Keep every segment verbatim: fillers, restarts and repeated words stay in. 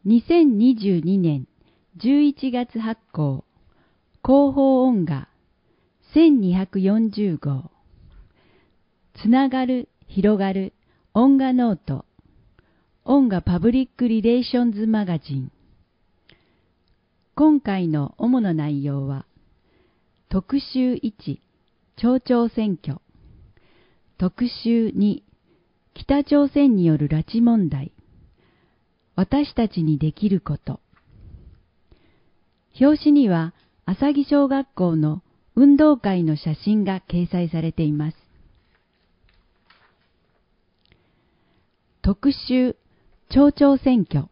にせんにじゅうにねんじゅういちがつ発行、広報音画せんにひゃくよんじゅうごう、つながる、広がる、音画ノート、音画パブリックリレーションズマガジン。今回の主な内容は、特集いち、町長選挙、特集に、北朝鮮による拉致問題、私たちにできること。表紙には、朝木小学校の運動会の写真が掲載されています。特集、町長選挙。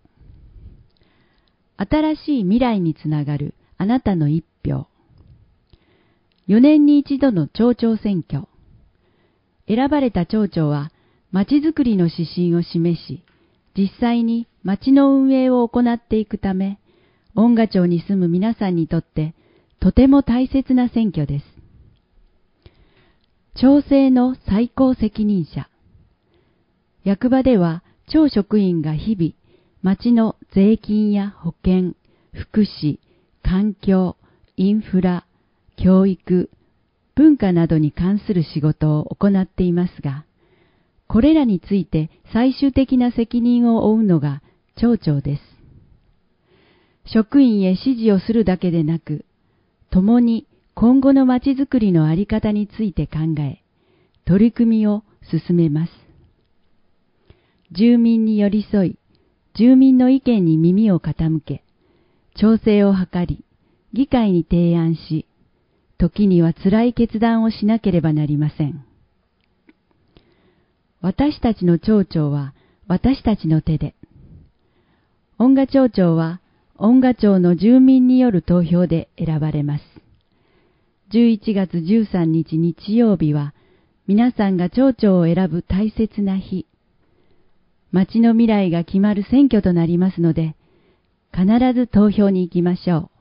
新しい未来につながるあなたの一票。よねんに一度の町長選挙。選ばれた町長は、まちづくりの指針を示し、実際に町の運営を行っていくため、音画町に住む皆さんにとってとても大切な選挙です。町政の最高責任者。役場では町職員が日々、町の税金や保険、福祉、環境、インフラ、教育、文化などに関する仕事を行っていますが、これらについて最終的な責任を負うのが町長です。職員へ指示をするだけでなく、共に今後のまちづくりのあり方について考え、取り組みを進めます。住民に寄り添い、住民の意見に耳を傾け、調整を図り、議会に提案し、時には辛い決断をしなければなりません。私たちの町長は私たちの手で。音画町長は音画町の住民による投票で選ばれます。じゅういちがつじゅうさんにち日曜日は皆さんが町長を選ぶ大切な日。町の未来が決まる選挙となりますので、必ず投票に行きましょう。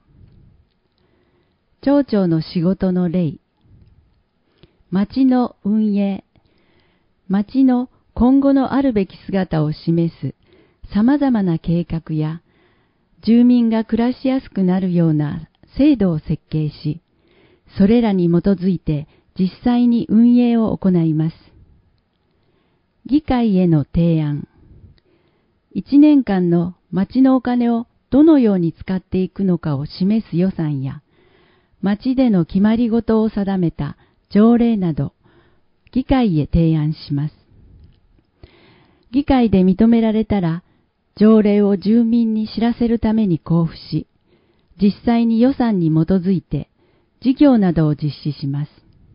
町長の仕事の例。町の運営。町の今後のあるべき姿を示す様々な計画や、住民が暮らしやすくなるような制度を設計し、それらに基づいて実際に運営を行います。議会への提案。いちねんかんの町のお金をどのように使っていくのかを示す予算や、町での決まり事を定めた条例など、議会へ提案します。議会で認められたら、条例を住民に知らせるために交付し、実際に予算に基づいて事業などを実施します。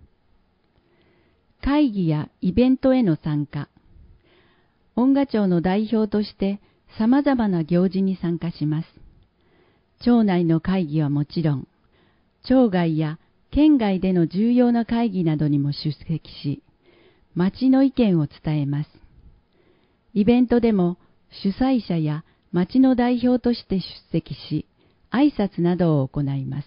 会議やイベントへの参加。音画町の代表として様々な行事に参加します。町内の会議はもちろん、町外や県外での重要な会議などにも出席し、町の意見を伝えます。イベントでも主催者や町の代表として出席し、挨拶などを行います。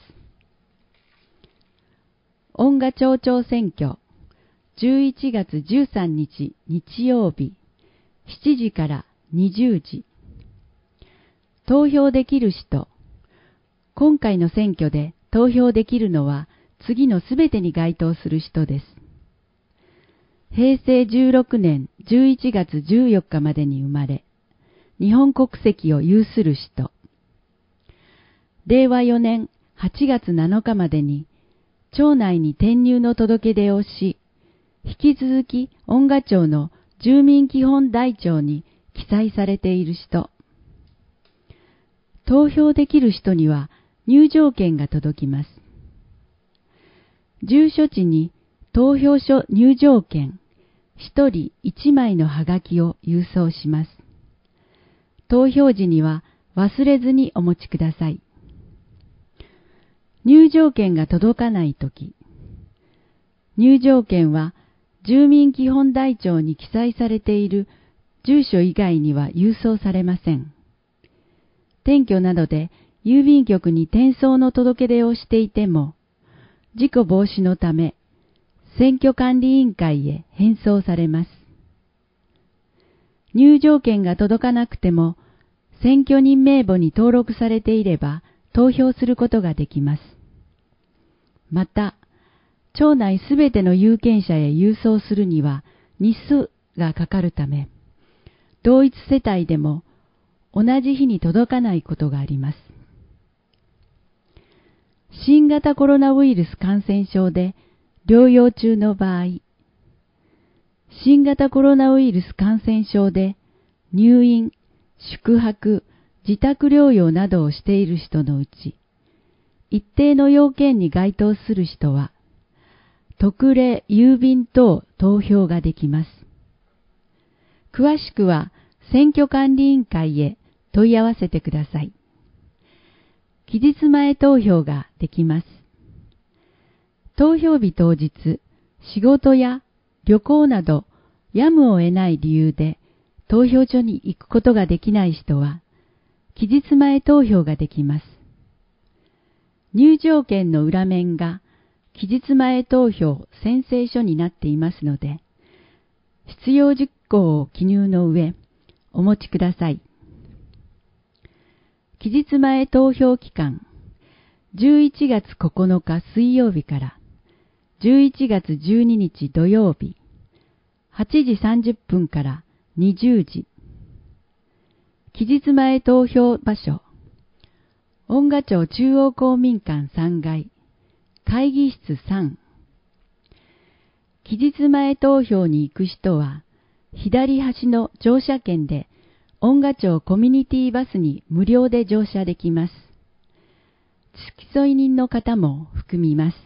音画町長選挙、じゅういちがつじゅうさんにち日曜日、しちじからにじゅうじ。投票できる人。今回の選挙で投票できるのは次のすべてに該当する人です。へいせいじゅうろくねんじゅういちがつじゅうよっかまでに生まれ、日本国籍を有する人。れいわよねんはちがつなのかまでに町内に転入の届け出をし、引き続き音画町の住民基本台帳に記載されている人。投票できる人には入場券が届きます。住所地に投票所入場券ひとりいちまいのはがきを郵送します。投票時には忘れずにお持ちください。入場券が届かないとき、入場券は住民基本台帳に記載されている住所以外には郵送されません。転居などで郵便局に転送の届け出をしていても、事故防止のため、選挙管理委員会へ返送されます。入場券が届かなくても、 選挙人名簿に登録されていれば投票することができます。また、町内すべての有権者へ郵送するには日数がかかるため、同一世帯でも同じ日に届かないことがあります。新型コロナウイルス感染症で療養中の場合、新型コロナウイルス感染症で入院、宿泊、自宅療養などをしている人のうち、一定の要件に該当する人は、特例郵便等投票ができます。詳しくは選挙管理委員会へ問い合わせてください。期日前投票ができます。投票日当日、仕事や旅行などやむを得ない理由で投票所に行くことができない人は、期日前投票ができます。入場券の裏面が期日前投票宣誓書になっていますので、必要事項を記入の上、お持ちください。期日前投票期間、じゅういちがつここのか水曜日からじゅういちがつじゅうににち土曜日、はちじさんじゅっぷんからにじゅうじ。期日前投票場所、恩賀町中央公民館さんがい、会議室さん。期日前投票に行く人は、左端の乗車券で、恩賀町コミュニティバスに無料で乗車できます。付き添い人の方も含みます。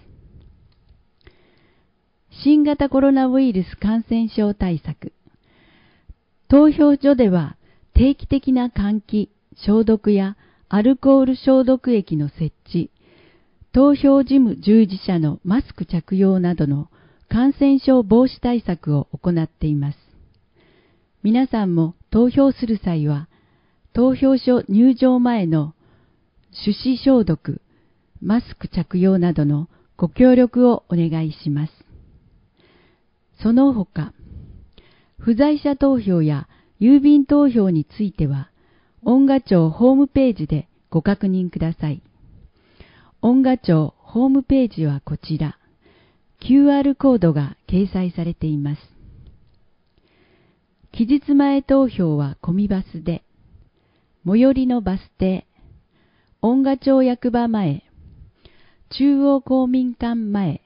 新型コロナウイルス感染症対策。投票所では定期的な換気、消毒やアルコール消毒液の設置、投票事務従事者のマスク着用などの感染症防止対策を行っています。皆さんも投票する際は、投票所入場前の手指消毒、マスク着用などのご協力をお願いします。その他、不在者投票や郵便投票については、恩賀町ホームページでご確認ください。恩賀町ホームページはこちら、キューアール コードが掲載されています。期日前投票はコミバスで、最寄りのバス停、恩賀町役場前、中央公民館前。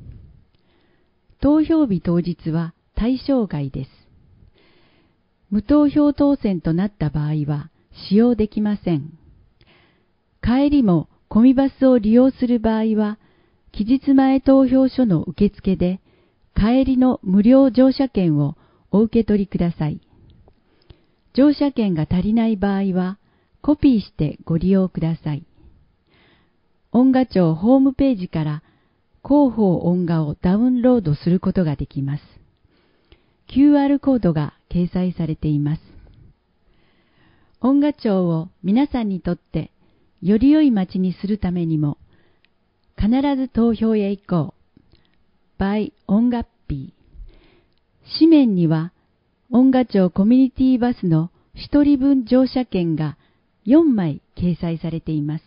投票日当日は対象外です。無投票当選となった場合は使用できません。帰りもコミバスを利用する場合は、期日前投票所の受付で帰りの無料乗車券をお受け取りください。乗車券が足りない場合はコピーしてご利用ください。恩賀町ホームページから広報恩賀をダウンロードすることができます。キューアール コードが掲載されています。恩賀町を皆さんにとってより良い町にするためにも、必ず投票へ行こう。by 恩賀っぴー。紙面には、恩賀町コミュニティバスの一人分乗車券がよんまい掲載されています。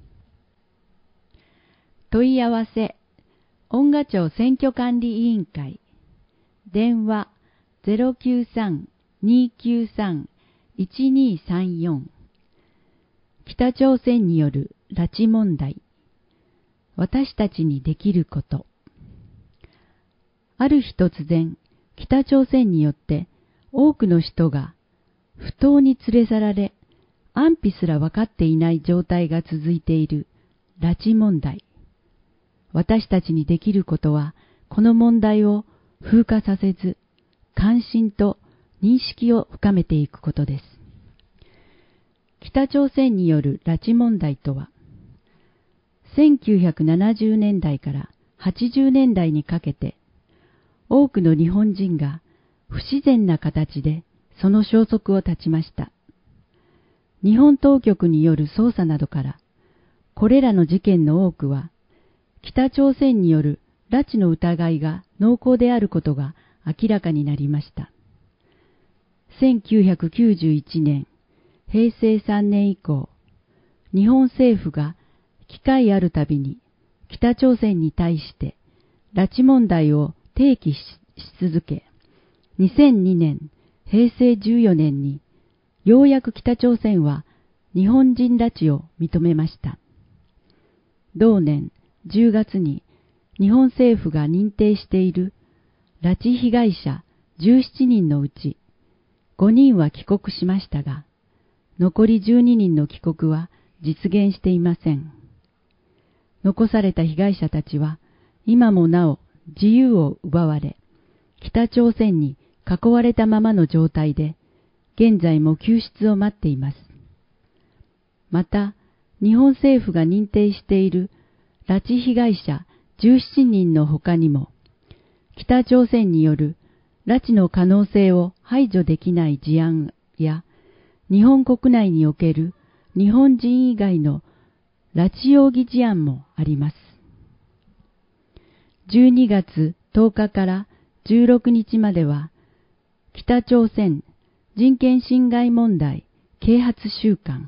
問い合わせ、恩賀町選挙管理委員会。電話 ゼロきゅうさん にーきゅうさん いちにーさんよん。北朝鮮による拉致問題。私たちにできること。ある日突然、北朝鮮によって多くの人が不当に連れ去られ、安否すら分かっていない状態が続いている拉致問題。私たちにできることは、この問題を風化させず、関心と認識を深めていくことです。北朝鮮による拉致問題とは、せんきゅうひゃくななじゅうねんだいからはちじゅうねんだいにかけて、多くの日本人が不自然な形でその消息を絶ちました。日本当局による捜査などから、これらの事件の多くは、北朝鮮による拉致の疑いが濃厚であることが明らかになりました。せんきゅうひゃくきゅうじゅういちねん、 へいせいさんねん以降、日本政府が機会あるたびに北朝鮮に対して拉致問題を提起し続け、にせんにねん、へいせいじゅうよねんにようやく北朝鮮は日本人拉致を認めました。同年じゅうがつに日本政府が認定している拉致被害者じゅうななにんのうちごにんは帰国しましたが、残りじゅうににんの帰国は実現していません。残された被害者たちは今もなお自由を奪われ、北朝鮮に囲われたままの状態で、現在も救出を待っています。また、日本政府が認定している拉致被害者じゅうななにんの他にも、北朝鮮による拉致の可能性を排除できない事案や、日本国内における日本人以外の拉致容疑事案もあります。じゅうにがつとおかからじゅうろくにちまでは、北朝鮮人権侵害問題啓発週間。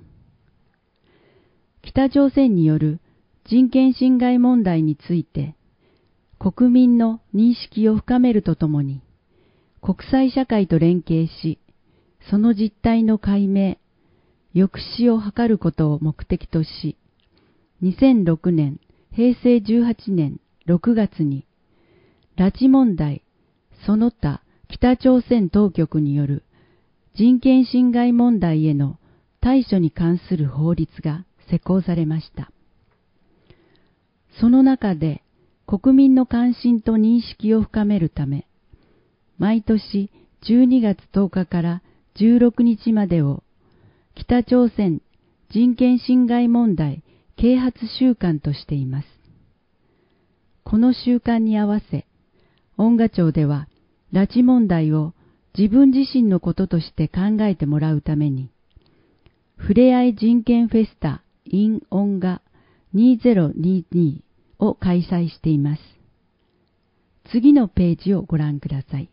北朝鮮による人権侵害問題について、国民の認識を深めるとともに、国際社会と連携し、その実態の解明、抑止を図ることを目的とし、にせんろくねん、へいせいじゅうはちねんろくがつに、拉致問題、その他北朝鮮当局による人権侵害問題への対処に関する法律が施行されました。その中で国民の関心と認識を深めるため、毎年じゅうにがつとおかからじゅうろくにちまでを北朝鮮人権侵害問題啓発週間としています。この週間に合わせ、恩賀町では拉致問題を自分自身のこととして考えてもらうために、ふれあい人権フェスタ in 恩賀にせんにじゅうにを開催しています。次のページをご覧ください。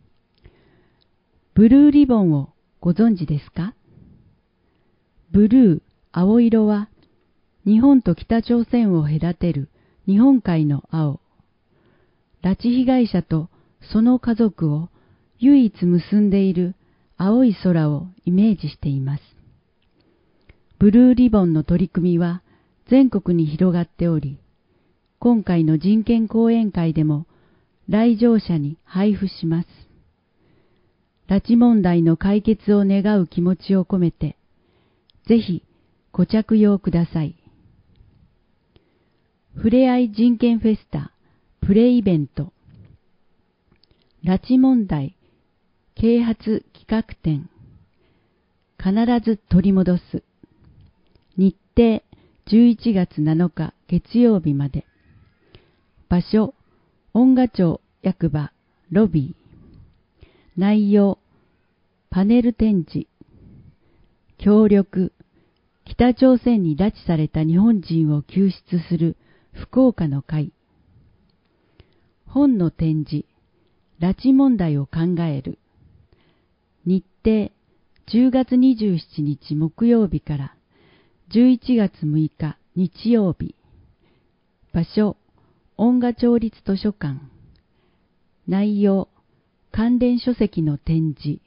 ブルーリボンをご存知ですか？ブルー、青色は日本と北朝鮮を隔てる日本海の青。拉致被害者とその家族を唯一結んでいる青い空をイメージしています。ブルーリボンの取り組みは全国に広がっており、今回の人権講演会でも来場者に配布します。拉致問題の解決を願う気持ちを込めて、ぜひご着用ください。ふれあい人権フェスタプレイベント、拉致問題啓発企画展、必ず取り戻す。日程じゅういちがつなのか月曜日まで。場所、恩賀町役場ロビー。内容、パネル展示。協力、北朝鮮に拉致された日本人を救出する福岡の会。本の展示、拉致問題を考える。日程、じゅうがつにじゅうしちにち木曜日からじゅういちがつむいか日曜日。場所、恩賀町立図書館。内容、関連書籍の展示。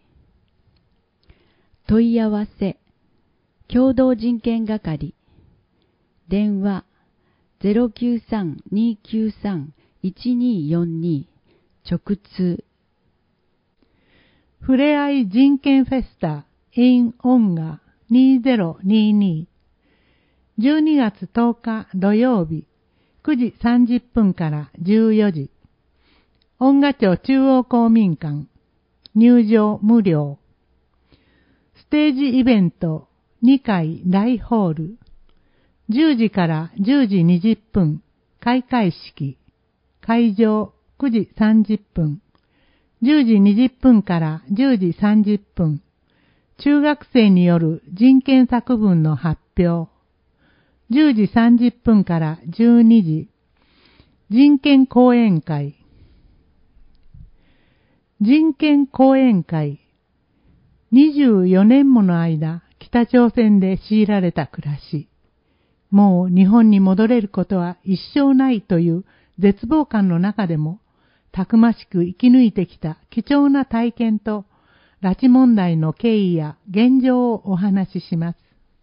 問い合わせ、共同人権係。電話、ゼロきゅうさん にーきゅうさん いちにーよんに直通。 ふれあい人権フェスタ in 恩賀にせんにじゅうに。じゅうにがつとおか土曜日くじさんじゅっぷんからじゅうよじ。恩賀町中央公民館。入場無料。ステージイベントにかい大ホール。じゅうじからじゅうじにじゅっぷん開会式。会場くじさんじゅっぷん。じゅうじにじゅっぷんからじゅうじさんじゅっぷん。中学生による人権作文の発表。じゅうじさんじゅっぷんからじゅうにじ。人権講演会。人権講演会。にじゅうよねんもの間、 北朝鮮で強いられた暮らし、もう日本に戻れることは一生ないという絶望感の中でも、たくましく生き抜いてきた貴重な体験と、拉致問題の経緯や現状をお話しします。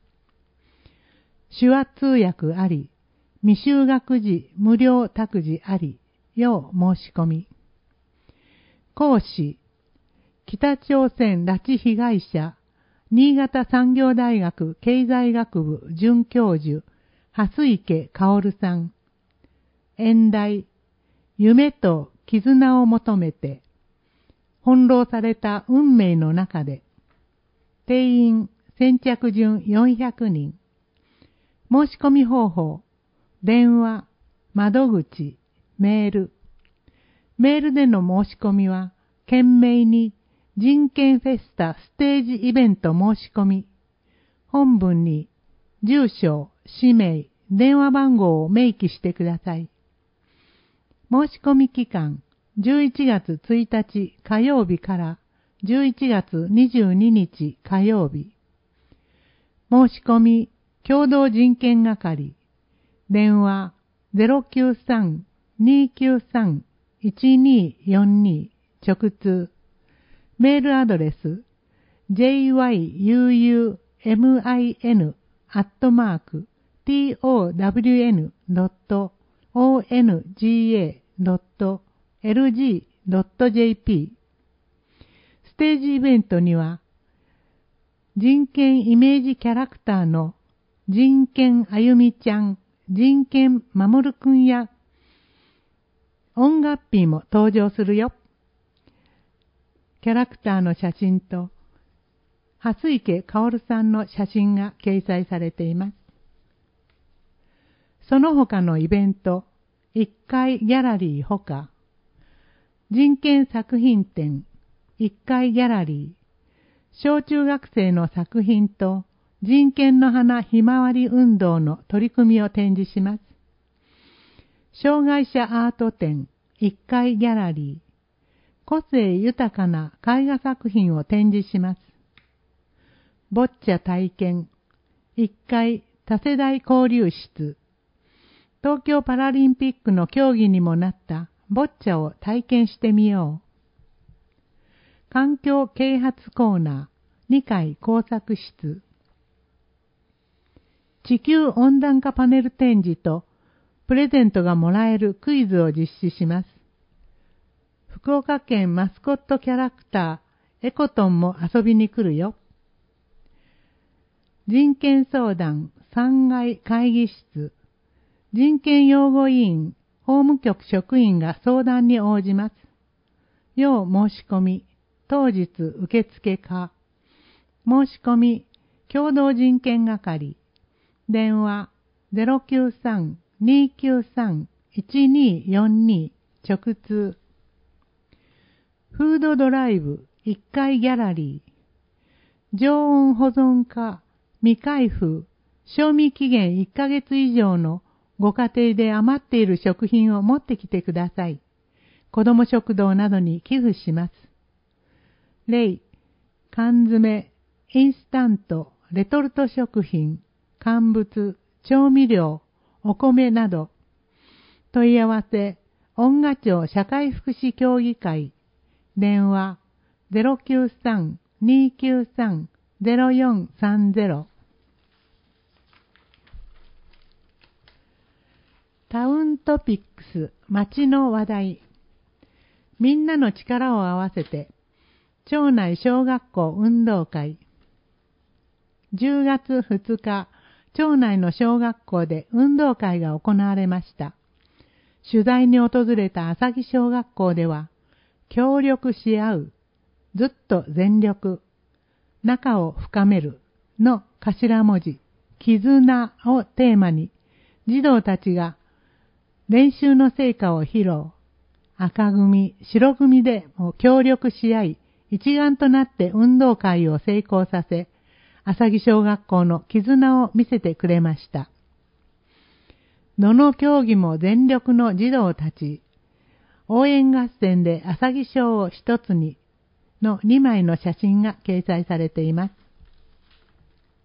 手話通訳あり、未就学児無料託児あり、要申し込み。講師、北朝鮮拉致被害者、新潟産業大学経済学部准教授、蓮池薫さん。演題、夢と絆を求めて、翻弄された運命の中で、定員先着順よんひゃくにん。申し込み方法、電話、窓口、メール。メールでの申し込みは、懸命に人権フェスタステージイベント申し込み。本文に住所、氏名、電話番号を明記してください。申し込み期間、じゅういちがつついたち火曜日からじゅういちがつにじゅうににち火曜日。申し込み、共同人権係。電話 ゼロきゅうさん にーきゅうさん いちにーよんに 直通。メールアドレス ジェイワイユーユーエムアイエヌ アットマーク トワン ドット オーエヌジーエー ドット エルジー ドット ジェーピー。ステージイベントには人権イメージキャラクターの人権あゆみちゃん、人権まもるくんや音楽ピーも登場するよ。キャラクターの写真と蓮池薫さんの写真が掲載されています。その他のイベント、いっかいギャラリーほか、人権作品展、いっかいギャラリー、小中学生の作品と人権の花ひまわり運動の取り組みを展示します。障害者アート展、いっかいギャラリー、個性豊かな絵画作品を展示します。ボッチャ体験、いっかい多世代交流室、東京パラリンピックの競技にもなったボッチャを体験してみよう。環境啓発コーナー、にかい工作室、地球温暖化パネル展示とプレゼントがもらえるクイズを実施します。福岡県マスコットキャラクターエコトンも遊びに来るよ。人権相談さんがい会議室、人権擁護委員法務局職員が相談に応じます。要申し込み、当日受付か。申し込み、共同人権係。電話 ゼロきゅうさん にーきゅうさん いちにーよんに 直通。フードドライブいっかいギャラリー。常温保存可、未開封、賞味期限いっかげつ以上のご家庭で余っている食品を持ってきてください。子ども食堂などに寄付します。例、缶詰、インスタント、レトルト食品、乾物、調味料、お米など。問い合わせ、恩賀町社会福祉協議会。電話 ゼロきゅうさん にーきゅうさん ゼロよんさんゼロ。タウントピックス、街の話題。みんなの力を合わせて、町内小学校運動会。じゅうがつふつか、町内の小学校で運動会が行われました。取材に訪れた朝木小学校では、協力し合う、ずっと全力、仲を深めるの頭文字、絆をテーマに、児童たちが練習の成果を披露。赤組、白組でも協力し合い、一丸となって運動会を成功させ、朝木小学校の絆を見せてくれました。どの競技も全力の児童たち、応援合戦で朝木小を一つにのにまいの写真が掲載されています。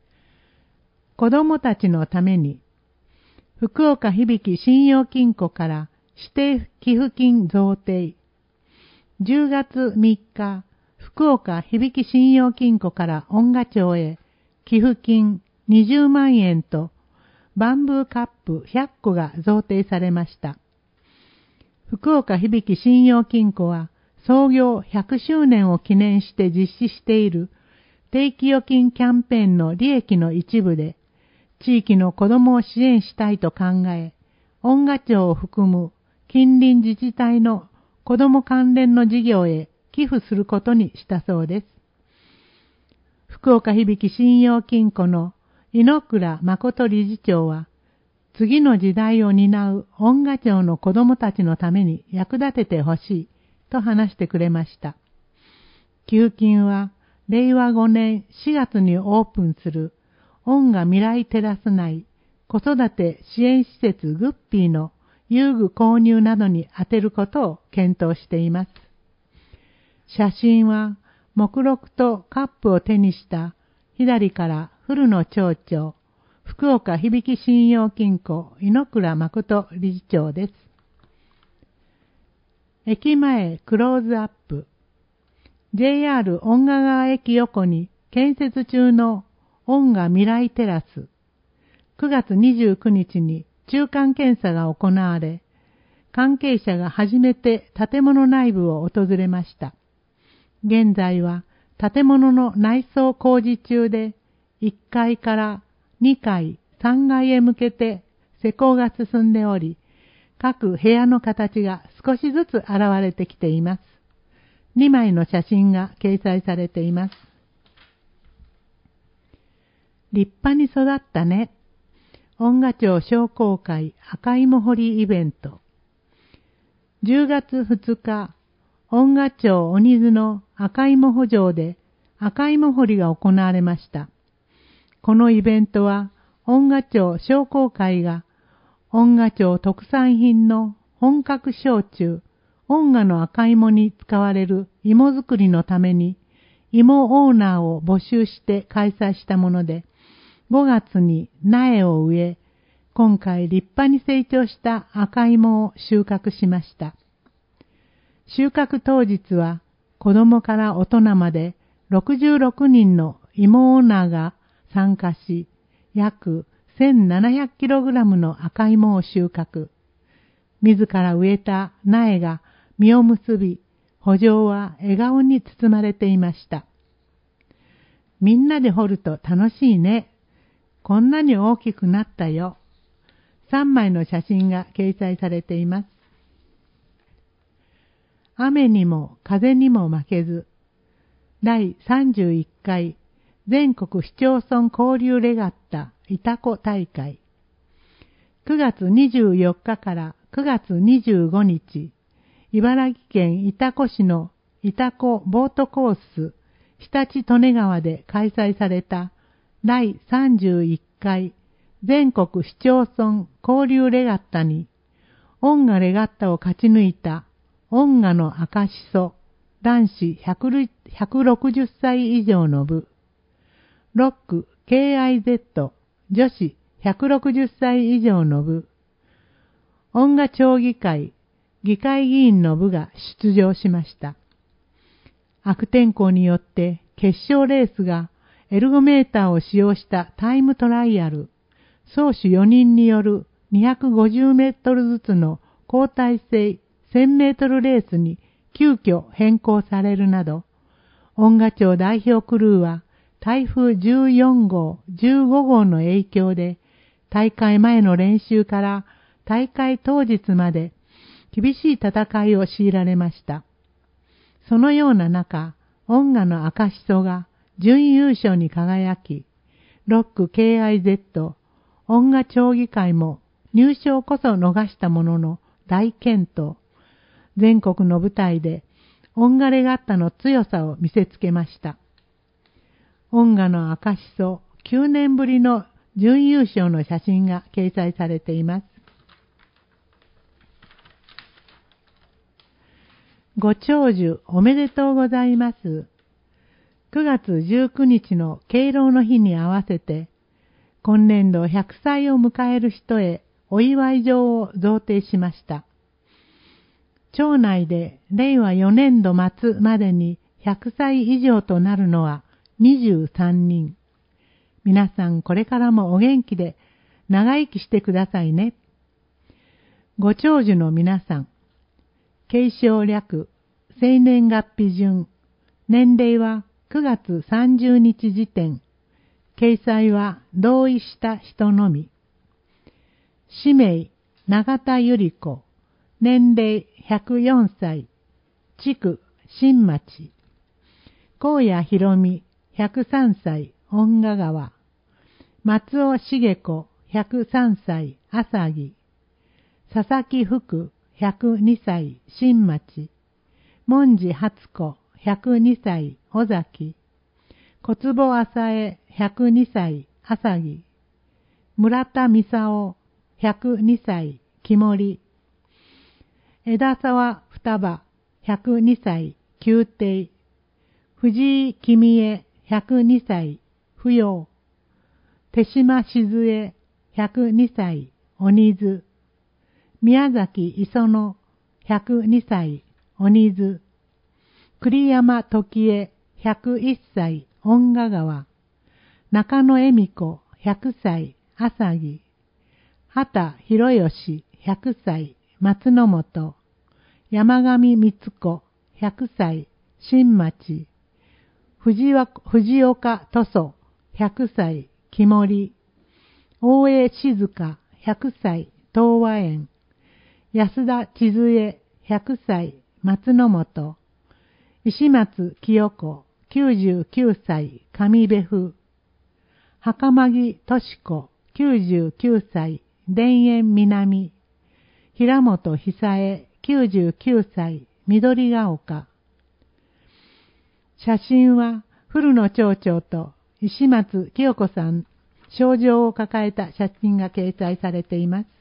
子供たちのために、福岡響信用金庫から指定寄付金贈呈。じゅうがつみっか、福岡響信用金庫から恩賀町へ寄付金にじゅうまんえんとバンブーカップひゃっこが贈呈されました。福岡響信用金庫は創業ひゃくしゅうねんを記念して実施している定期預金キャンペーンの利益の一部で、地域の子どもを支援したいと考え、恩賀町を含む近隣自治体の子ども関連の事業へ寄付することにしたそうです。福岡響信用金庫の井ノ倉誠理事長は、次の時代を担う恩賀町の子どもたちのために役立ててほしいと話してくれました。寄付金はれいわごねんしがつにオープンする恩賀未来テラス内子育て支援施設グッピーの遊具購入などに充てることを検討しています。写真は目録とカップを手にした左から古野町長、福岡響信用金庫井ノ倉誠理事長です。駅前クローズアップ。ジェイアール 恩賀川駅横に建設中の恩賀未来テラス。くがつにじゅうくにちに中間検査が行われ、関係者が初めて建物内部を訪れました。現在は建物の内装工事中で、いっかいからにかい、さんがいへ向けて施工が進んでおり、各部屋の形が少しずつ現れてきています。にまいの写真が掲載されています。立派に育ったね。恩賀町商工会赤芋掘りイベント。じゅうがつふつか、恩賀町鬼津の赤芋掘場で赤芋掘りが行われました。このイベントは、恩賀町商工会が恩賀町特産品の本格焼酎、恩賀の赤芋に使われる芋作りのために芋オーナーを募集して開催したもので、ごがつに苗を植え、今回立派に成長した赤芋を収穫しました。収穫当日は子供から大人までろくじゅうろくにんの芋オーナーが参加し、約せんななひゃくキログラムの赤芋を収穫。自ら植えた苗が実を結び、圃場は笑顔に包まれていました。みんなで掘ると楽しいね。こんなに大きくなったよ。さんまいの写真が掲載されています。雨にも風にも負けず、だいさんじゅういっかい全国市町村交流レガッタイタコ大会。くがつにじゅうよっかからくがつにじゅうごにち、茨城県潮来市の潮来ボートコース常陸利根川で開催されただいさんじゅういっかい全国市町村交流レガッタに、恩賀レガッタを勝ち抜いた恩賀の赤しそ男子ひゃくろくじゅっさい以上の部、ロック ケーアイゼット 女子ひゃくろくじゅっさい以上の部、恩賀町議会議会議員の部が出場しました。悪天候によって決勝レースがエルゴメーターを使用したタイムトライアル、走手よにんによるにひゃくごじゅうメートルずつの交代制せんメートルレースに急遽変更されるなど、恩賀町代表クルーは台風じゅうよんごう、じゅうごごうの影響で大会前の練習から大会当日まで厳しい戦いを強いられました。そのような中、恩賀の赤しそが準優勝に輝き、ロック ケーアイゼット、恩賀町議会も入賞こそ逃したものの大健闘。全国の舞台で恩賀レガッタの強さを見せつけました。恩賀の赤しそきゅうねんぶりの準優勝の写真が掲載されています。ご長寿おめでとうございます。くがつじゅうくにちの敬老の日に合わせて、 今年度ひゃくさいを迎える人へお祝い状を贈呈しました。町内でれいわよねんど末までにひゃくさい以上となるのはにじゅうさんにん。皆さんこれからもお元気で長生きしてくださいね。ご長寿の皆さん、継承略、生年月日順、年齢はくがつさんじゅうにち時点、掲載は同意した人のみ。氏名、永田由里子、年齢ひゃくよんさい、地区、新町。高野博美、ひゃくさんさい、恩賀川。松尾茂子、ひゃくさんさい、朝木。佐々木福、ひゃくにさい、新町。文字初子、ひゃくにさい、尾崎。小坪浅江、ひゃくにさい、朝木。村田美沙ひゃくにさい、木森。枝沢双葉、ひゃくにさい、宮廷。藤井君江、ひゃくにさい、扶養。手島静江、ひゃくにさい、鬼津。宮崎磯野、ひゃくにさい、鬼津。栗山時江、ひゃくいっさい、恩賀川。中野恵美子、ひゃくさい、朝木。畑博義、ひゃくさい、松の本。山上光子、ひゃくさい、新町。藤岡塗装、ひゃくさい、木森。大江静香、ひゃくさい、東和園。安田千鶴ひゃくさい、松の本。石松清子、きゅうじゅうきゅうさい、上部府。袴木敏子、きゅうじゅうきゅうさい、田園南。平本久恵、きゅうじゅうきゅうさい、緑が丘。写真は古野町長と石松清子さん、症状を抱えた写真が掲載されています。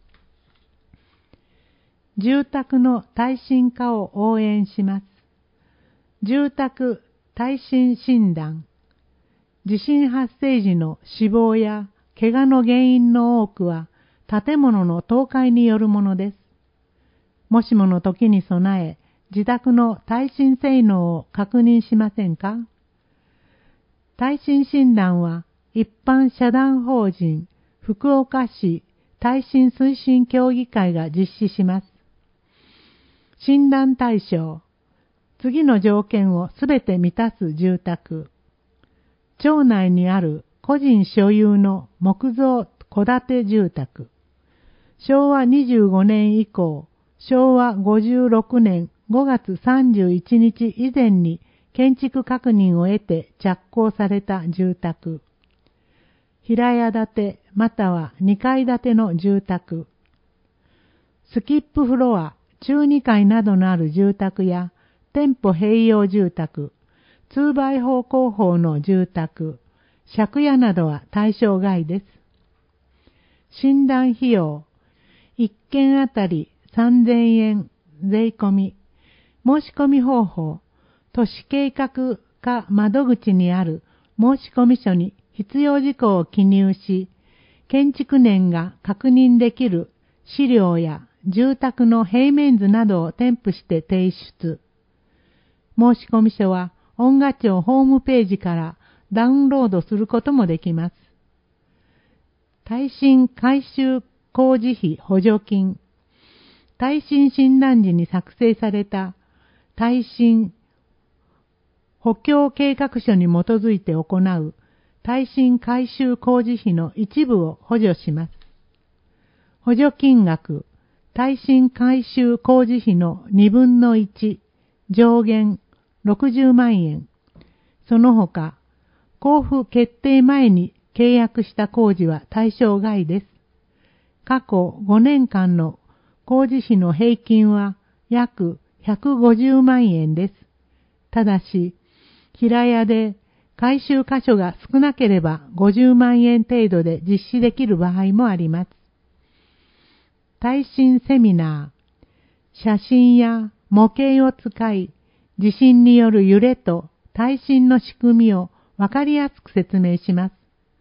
住宅の耐震化を応援します。住宅耐震診断。地震発生時の死亡や怪我の原因の多くは建物の倒壊によるものです。もしもの時に備え、自宅の耐震性能を確認しませんか？耐震診断は一般社団法人福岡市耐震推進協議会が実施します。診断対象、次の条件をすべて満たす住宅。町内にある個人所有の木造戸建て住宅。しょうわにじゅうごねん以降、しょうわごじゅうろくねんごがつさんじゅういちにち以前に建築確認を得て着工された住宅。平屋建てまたはにかい建ての住宅。スキップフロア、中にかいなどのある住宅や店舗併用住宅、通売法工法の住宅、借家などは対象外です。診断費用、いっけんあたりさんぜんえん税込み。申し込み方法、都市計画課窓口にある申込書に必要事項を記入し、建築年が確認できる資料や住宅の平面図などを添付して提出。申込書は恩賀町ホームページからダウンロードすることもできます。耐震改修工事費補助金。耐震診断時に作成された耐震補強計画書に基づいて行う耐震改修工事費の一部を補助します。補助金額、耐震改修工事費のにぶんのいち、上限ろくじゅうまんえん。その他、交付決定前に契約した工事は対象外です。過去ごねんかんの工事費の平均は約ひゃくごじゅうまんえんです。ただし、平屋で改修箇所が少なければごじゅうまんえん程度で実施できる場合もあります。耐震セミナー、写真や模型を使い、地震による揺れと耐震の仕組みをわかりやすく説明します。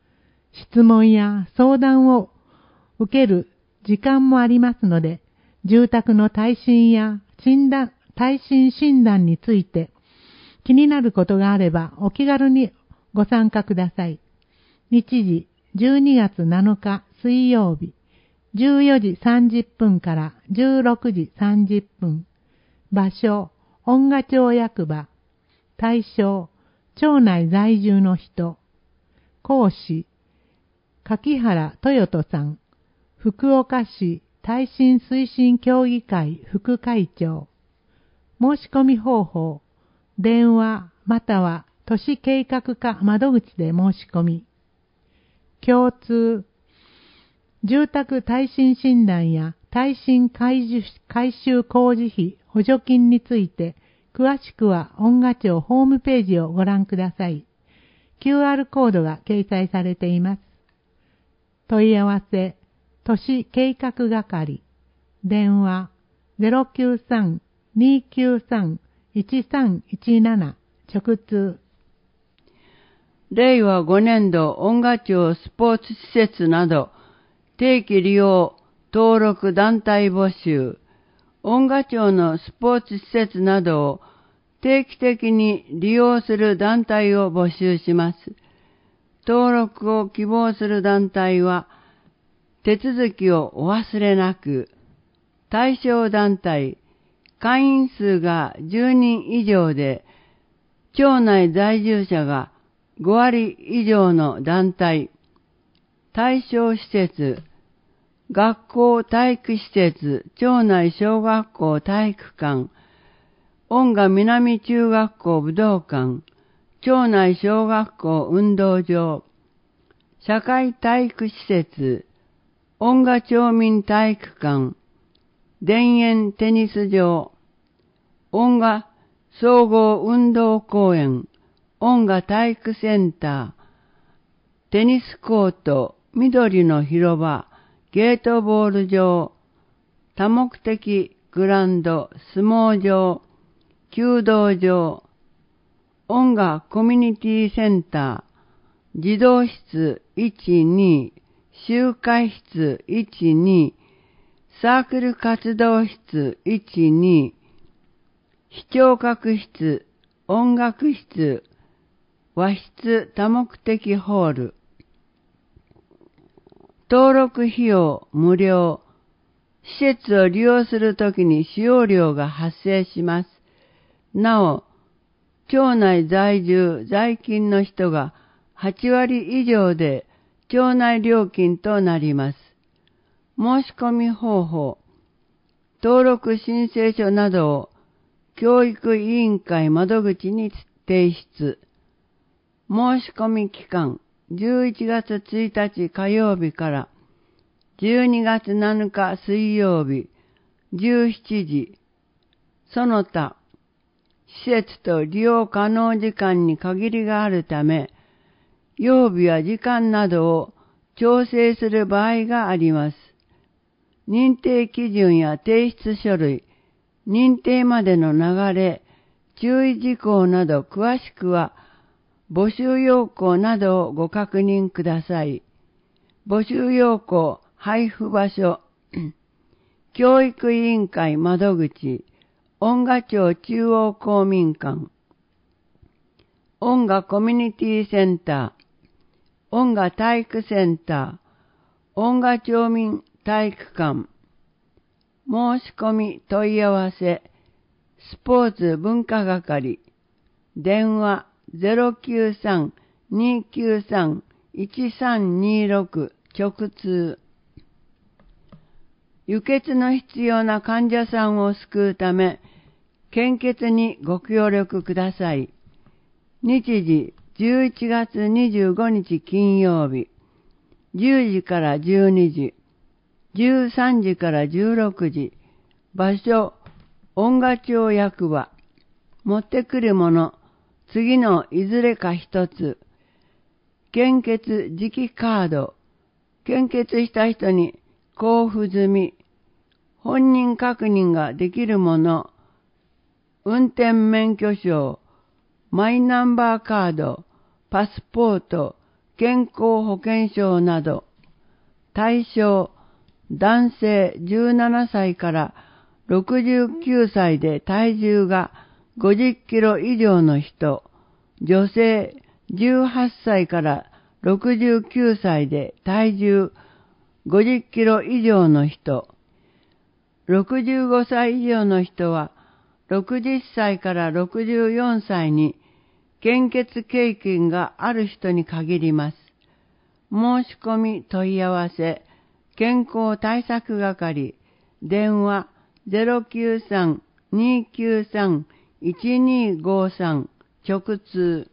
質問や相談を受ける時間もありますので、住宅の耐震や診断、耐震診断について気になることがあればお気軽にご参加ください。日時じゅうにがつなのか水曜日、じゅうよじさんじゅっぷんからじゅうろくじさんじゅっぷん。場所、恩賀町役場。対象、町内在住の人。講師、柿原豊人さん。福岡市耐震推進協議会副会長。申し込み方法、電話または都市計画課窓口で申し込み。共通、住宅耐震診断や耐震改修工事費補助金について詳しくは恩賀町ホームページをご覧ください。キューアール コードが掲載されています。問い合わせ、都市計画係、電話 ゼロきゅうさん にーきゅうさん いちさんいちなな 直通。 れいわごねんど恩賀町スポーツ施設など定期利用登録団体募集。恩賀町のスポーツ施設などを定期的に利用する団体を募集します。登録を希望する団体は手続きをお忘れなく。対象団体、会員数がじゅうにん以上で、町内在住者がごわり以上の団体。対象施設、学校体育施設、町内小学校体育館、恩賀南中学校武道館、町内小学校運動場、社会体育施設、恩賀町民体育館、田園テニス場、恩賀総合運動公園、恩賀体育センター、テニスコート、緑の広場、ゲートボール場、多目的グラウンド、相撲場、弓道場、恩賀コミュニティセンター、児童室いち、に、集会室いち、に、サークル活動室いち、に、視聴覚室、音楽室、和室多目的ホール。登録費用無料。施設を利用するときに使用料が発生します。なお、町内在住在勤の人がはちわり以上で町内料金となります。申し込み方法、登録申請書などを教育委員会窓口に提出。申し込み期間、じゅういちがつついたち火曜日からじゅうにがつなのか水曜日じゅうしちじ。その他、施設と利用可能時間に限りがあるため、曜日や時間などを調整する場合があります。認定基準や提出書類、認定までの流れ、注意事項など詳しくは、募集要項などをご確認ください。募集要項配布場所、教育委員会窓口、恩賀町中央公民館、恩賀コミュニティセンター、恩賀体育センター、恩賀町民体育館、申し込み問い合わせ、スポーツ文化係、電話 ゼロきゅうさん にーきゅうさん いちさんにろく 直通。輸血の必要な患者さんを救うため、献血にご協力ください。日時じゅういちがつにじゅうごにち金曜日、じゅうじからじゅうにじ、じゅうさんじからじゅうろくじ、場所、恩賀町役場、持ってくるもの、次のいずれか一つ、献血時期カード、献血した人に交付済み、本人確認ができるもの、運転免許証、マイナンバーカード、パスポート、 健康保険証など、対象、男性じゅうななさいからろくじゅうきゅうさいで体重がごじゅっキロ以上の人、女性じゅうはっさいからろくじゅうきゅうさいで体重ごじゅっキロ以上の人、ろくじゅうごさい以上の人はろくじゅっさいからろくじゅうよんさいに献血経験がある人に限ります。申し込み問い合わせ、健康対策係、電話 ゼロきゅうさん にーきゅうさん いちにーごさん 直通。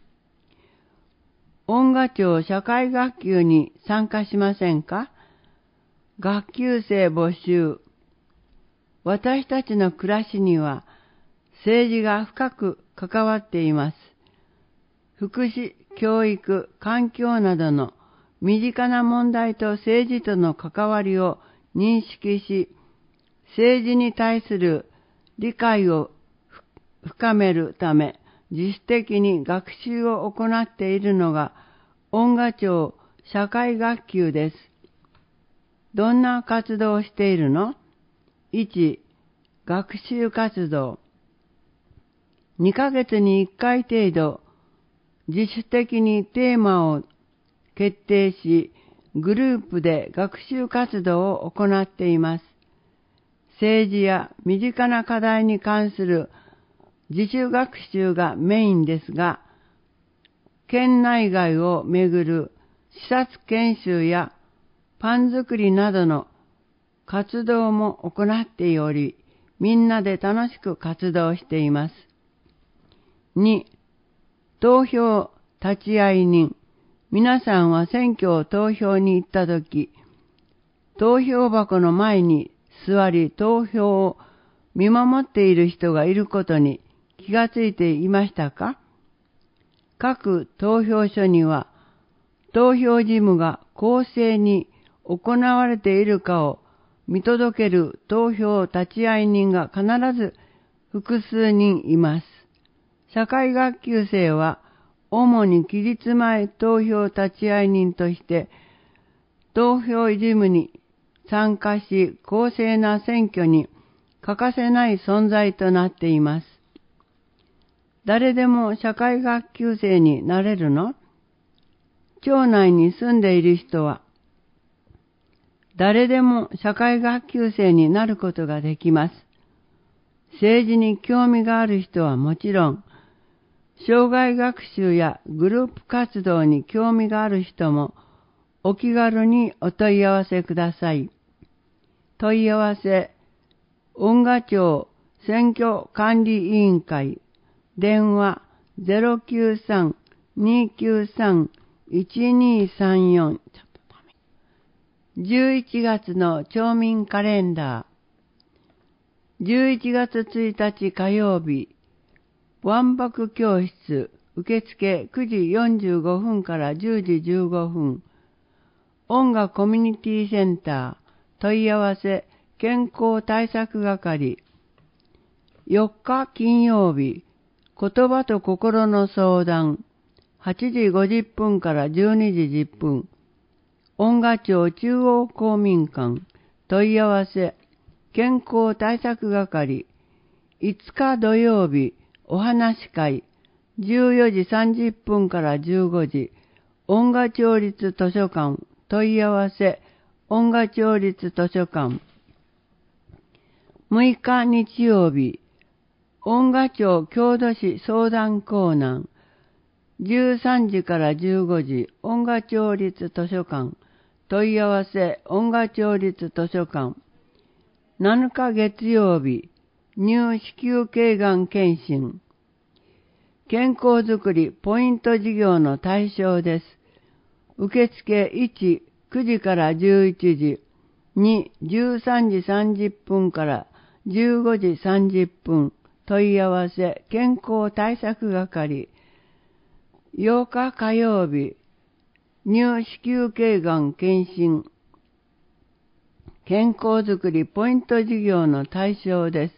音楽町社会学級に参加しませんか？学級生募集。私たちの暮らしには政治が深く関わっています。福祉、教育、環境などの身近な問題と政治との関わりを認識し、政治に対する理解を深めるため、自主的に学習を行っているのが音楽町社会学級です。どんな活動をしているの？いち. 学習活動。にかげつにいっかい程度、自主的にテーマを決定し、グループで学習活動を行っています。政治や身近な課題に関する自主学習がメインですが、県内外をめぐる視察研修やパン作りなどの活動も行っており、みんなで楽しく活動しています。に. 投票立会人。皆さんは選挙を投票に行ったとき、投票箱の前に座り投票を見守っている人がいることに気がついていましたか？各投票所には投票事務が公正に行われているかを見届ける投票立会人が必ず複数人います。社会学級生は主に期日前投票立会人として投票事務に参加し、公正な選挙に欠かせない存在となっています。誰でも社会学級生になれるの？町内に住んでいる人は誰でも社会学級生になることができます。政治に興味がある人はもちろん、生涯学習やグループ活動に興味がある人もお気軽にお問い合わせください。問い合わせ、音楽町選挙管理委員会、電話 ゼロきゅうさん にーきゅうさん いちにーさんよん。じゅういちがつの町民カレンダー。じゅういちがつついたち火曜日、わんぱく教室、受付くじよんじゅうごふんからじゅうじじゅうごふん。音楽コミュニティセンター、問い合わせ、健康対策係。よっか金曜日、言葉と心の相談、はちじごじゅっぷんからじゅうにじじゅっぷん。音楽町中央公民館、問い合わせ、健康対策係。いつか土曜日、お話し会、じゅうよじさんじゅっぷんからじゅうごじ。音楽町立図書館、問い合わせ、音楽町立図書館。むいか日曜日、音楽町郷土史相談コーナー、じゅうさんじからじゅうごじ、音楽町立図書館、問い合わせ、音楽町立図書館。なのか月曜日、乳子宮頸がん検診。健康づくりポイント事業の対象です。受付いち、くじからじゅういちじ、に、じゅうさんじさんじゅっぷんからじゅうごじさんじゅっぷん。問い合わせ、健康対策係。ようか火曜日、乳子宮頸がん検診。健康づくりポイント事業の対象です。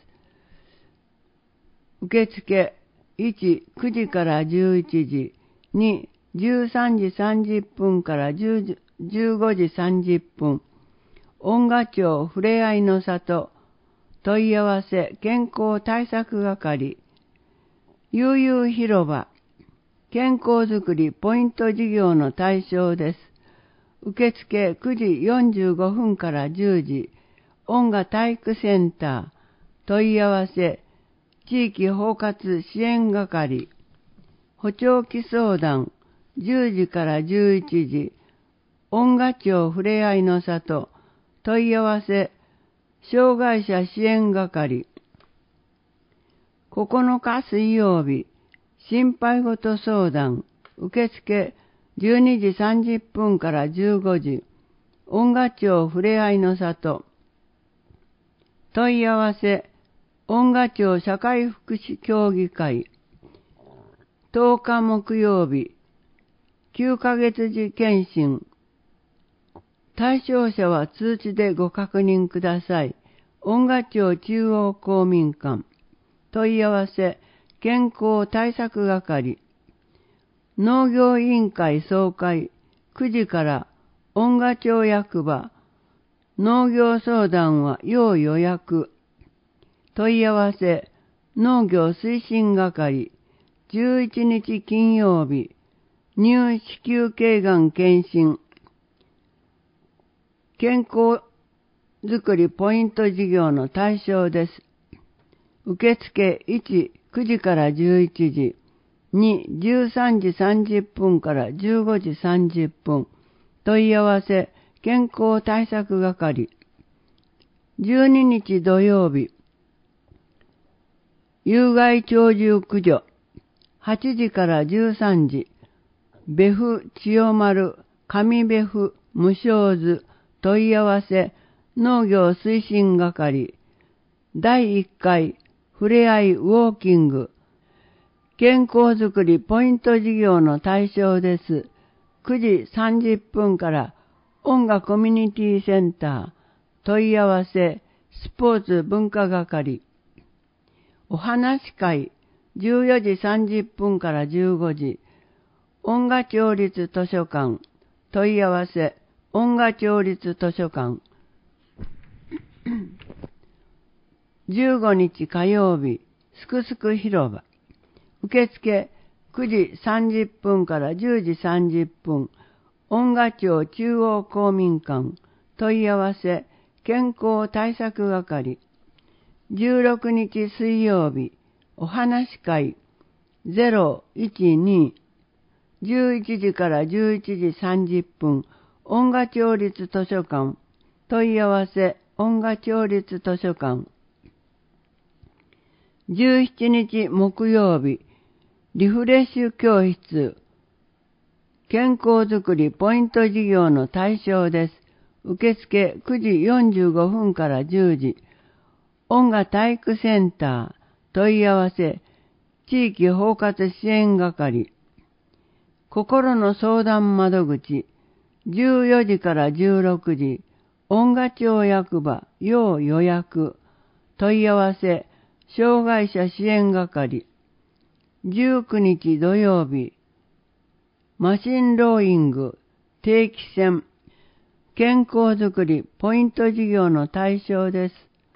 受付いち、くじからじゅういちじ、に、 じゅうさんじさんじゅっぷんからじゅうごじさんじゅっぷん、恩賀町ふれあいの里、問い合わせ健康対策係、悠々広場、健康づくりポイント事業の対象です。受付くじよんじゅうごふんからじゅうじ、恩賀体育センター、問い合わせ、地域包括支援係、補聴器相談、じゅうじからじゅういちじ、恩賀町ふれあいの里、問い合わせ、障害者支援係、ここのか水曜日、心配事相談、受付じゅうにじさんじゅっぷんからじゅうごじ、恩賀町ふれあいの里、問い合わせ、恩賀町社会福祉協議会、とおか木曜日、きゅうかげつ時検診、対象者は通知でご確認ください。恩賀町中央公民館、問い合わせ、健康対策係、農業委員会総会、くじから恩賀町役場、農業相談は要予約、問い合わせ、農業推進係、じゅういちにち金曜日、乳子宮頸がん検診、健康づくりポイント事業の対象です。受付いち、くじからじゅういちじ、に、じゅうさんじさんじゅっぷんからじゅうごじさんじゅっぷん、問い合わせ、健康対策係、じゅうににち土曜日、有害鳥獣駆除、はちじからじゅうさんじ、別府千代丸、上別府無償図、問い合わせ、農業推進係、だいいっかい、ふれあいウォーキング、健康づくりポイント事業の対象です。くじさんじゅっぷんから音楽コミュニティセンター、問い合わせ、スポーツ文化係、お話会、じゅうよじさんじゅっぷんからじゅうごじ、恩賀町立図書館、問い合わせ、恩賀町立図書館、じゅうごにち火曜日、すくすく広場、受付くじさんじゅっぷんからじゅうじさんじゅっぷん、恩賀町中央公民館、問い合わせ、健康対策係、じゅうろくにち水曜日、お話会、ゼロいちに、じゅういちじからじゅういちじさんじゅっぷん、恩賀町立図書館、問い合わせ、恩賀町立図書館、じゅうしちにち木曜日、リフレッシュ教室、健康づくりポイント事業の対象です。受付くじよんじゅうごふんからじゅうじ、恩賀体育センター、問い合わせ、地域包括支援係、心の相談窓口、じゅうよじからじゅうろくじ、恩賀町役場、要予約、問い合わせ、障害者支援係、じゅうくにち土曜日、マシンローイング、定期船、健康づくりポイント事業の対象です。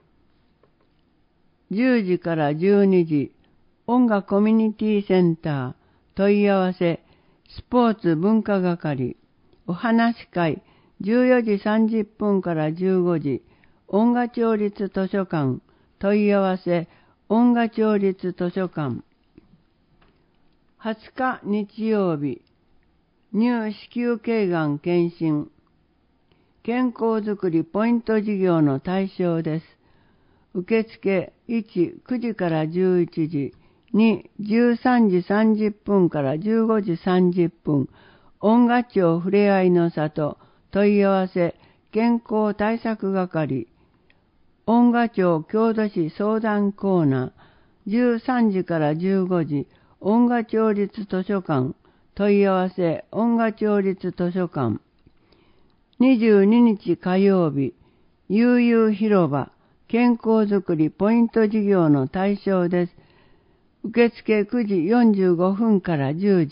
じゅうじからじゅうにじ、音楽コミュニティセンター、問い合わせ、スポーツ文化係、お話会、じゅうよじさんじゅっぷんからじゅうごじ、恩賀町立図書館、問い合わせ、恩賀町立図書館。はつか日曜日、乳子宮頸がん検診、健康づくりポイント事業の対象です。受付いち、くじからじゅういちじ、に、じゅうさんじさんじゅっぷんからじゅうごじさんじゅっぷん、恩賀町ふれあいの里、問い合わせ、健康対策係、恩賀町郷土市相談コーナー、じゅうさんじからじゅうごじ、恩賀町立図書館、問い合わせ、恩賀町立図書館。にじゅうににち火曜日、悠々広場、健康づくりポイント事業の対象です。受付くじよんじゅうごふんからじゅうじ、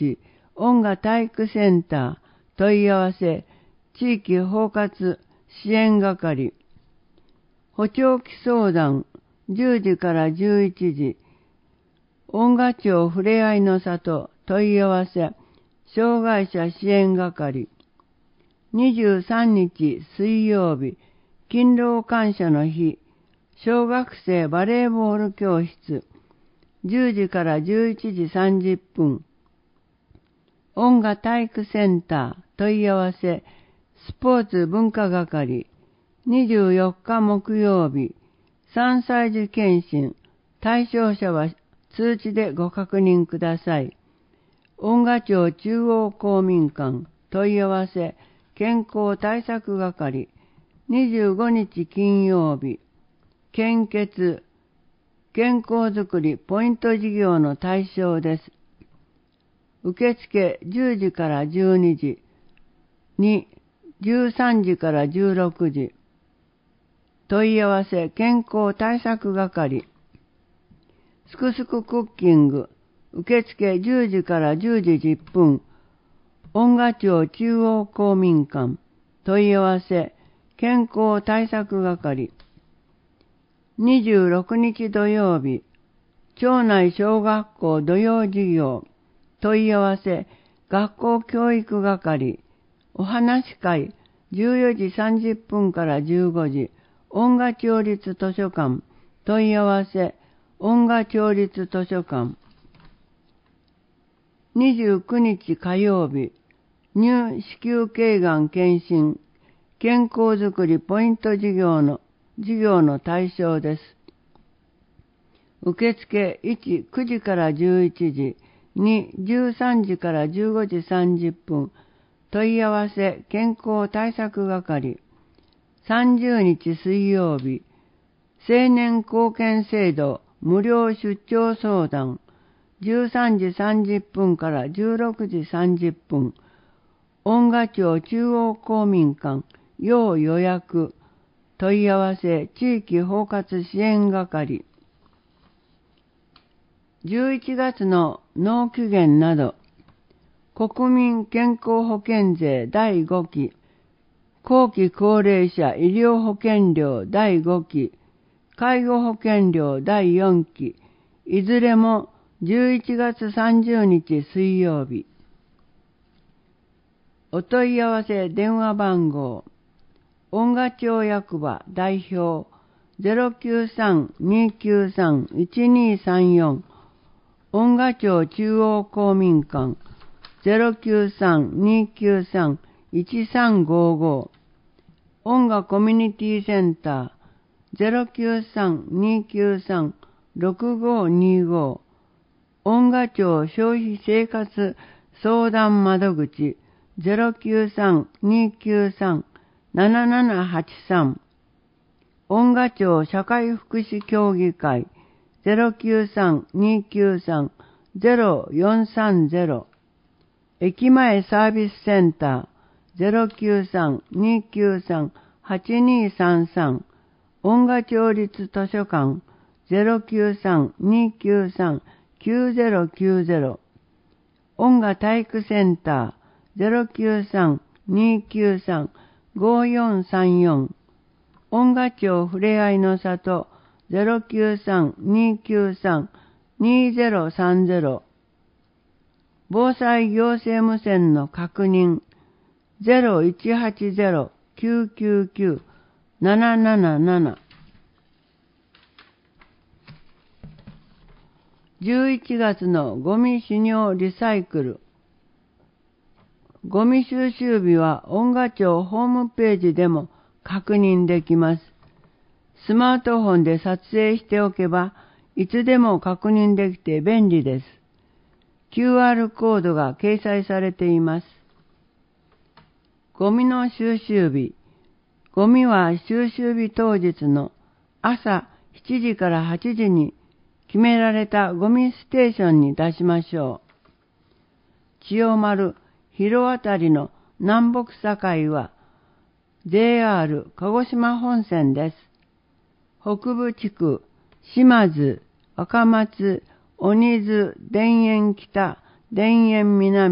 音楽体育センター問い合わせ地域包括支援係補聴器相談じゅうじからじゅういちじ音楽町ふれあいの里問い合わせ障害者支援係にじゅうさんにち水曜日勤労感謝の日小学生バレーボール教室じゅうじからじゅういちじさんじゅっぷん音楽体育センター問い合わせスポーツ文化係にじゅうよっか木曜日さんさい児検診対象者は通知でご確認ください。音楽町中央公民館問い合わせ健康対策係にじゅうごにち金曜日献血健康づくりポイント事業の対象です。受付じゅうじからじゅうにじにじゅうさんじからじゅうろくじ問い合わせ健康対策係すくすくクッキング受付じゅうじからじゅうじじゅっぷん音楽町中央公民館問い合わせ健康対策係にじゅうろくにち土曜日町内小学校土曜授業問い合わせ学校教育係お話し会じゅうよじさんじゅっぷんからじゅうごじ音楽町立図書館問い合わせ音楽町立図書館にじゅうくにち火曜日乳子宮頸がん検診健康づくりポイント事業の事業の対象です。受付いち、くじからじゅういちじに、じゅうさんじからじゅうごじさんじゅっぷん問い合わせ健康対策係さんじゅうにち水曜日青年貢献制度無料出張相談じゅうさんじさんじゅっぷんからじゅうろくじさんじゅっぷん音楽町中央公民館要予約問い合わせ地域包括支援係じゅういちがつの納期限など国民健康保険税だいごき後期高齢者医療保険料だいごき介護保険料だいよんきいずれもじゅういちがつさんじゅうにち水曜日お問い合わせ電話番号音楽町役場代表 ゼロきゅうさん にきゅうさん いちにさんよん 音楽町中央公民館 ゼロきゅうさん にきゅうさん いちさんごご 音楽コミュニティセンター ゼロきゅうさん にきゅうさん ろくごにご 音楽町消費生活相談窓口 ゼロきゅうさん にきゅうさん ななななはちさん 音楽町社会福祉協議会 ゼロきゅうさん にきゅうさん ゼロよんさんゼロ 駅前サービスセンター ゼロきゅうさん にきゅうさん はちにさんさん 音楽町立図書館 ゼロきゅうさん にきゅうさん きゅうゼロきゅうゼロ 音楽体育センター ゼロきゅうさん にきゅうさん ごよんさんよん 音楽町ふれあいの里 ゼロきゅうさん にきゅうさん にゼロさんゼロ 防災行政無線の確認 ゼロいちはちゼロ きゅうきゅうきゅう なななななじゅういちがつのゴミ収納リサイクルゴミ収集日は音楽町ホームページでも確認できます。スマートフォンで撮影しておけばいつでも確認できて便利です。キューアール コードが掲載されています。ゴミの収集日。ゴミは収集日当日の朝しちじからはちじに決められたゴミステーションに出しましょう。千代丸、広あたりの南北境は ジェイアール 鹿児島本線です。北部地区、島津、若松、鬼津、田園北、田園南、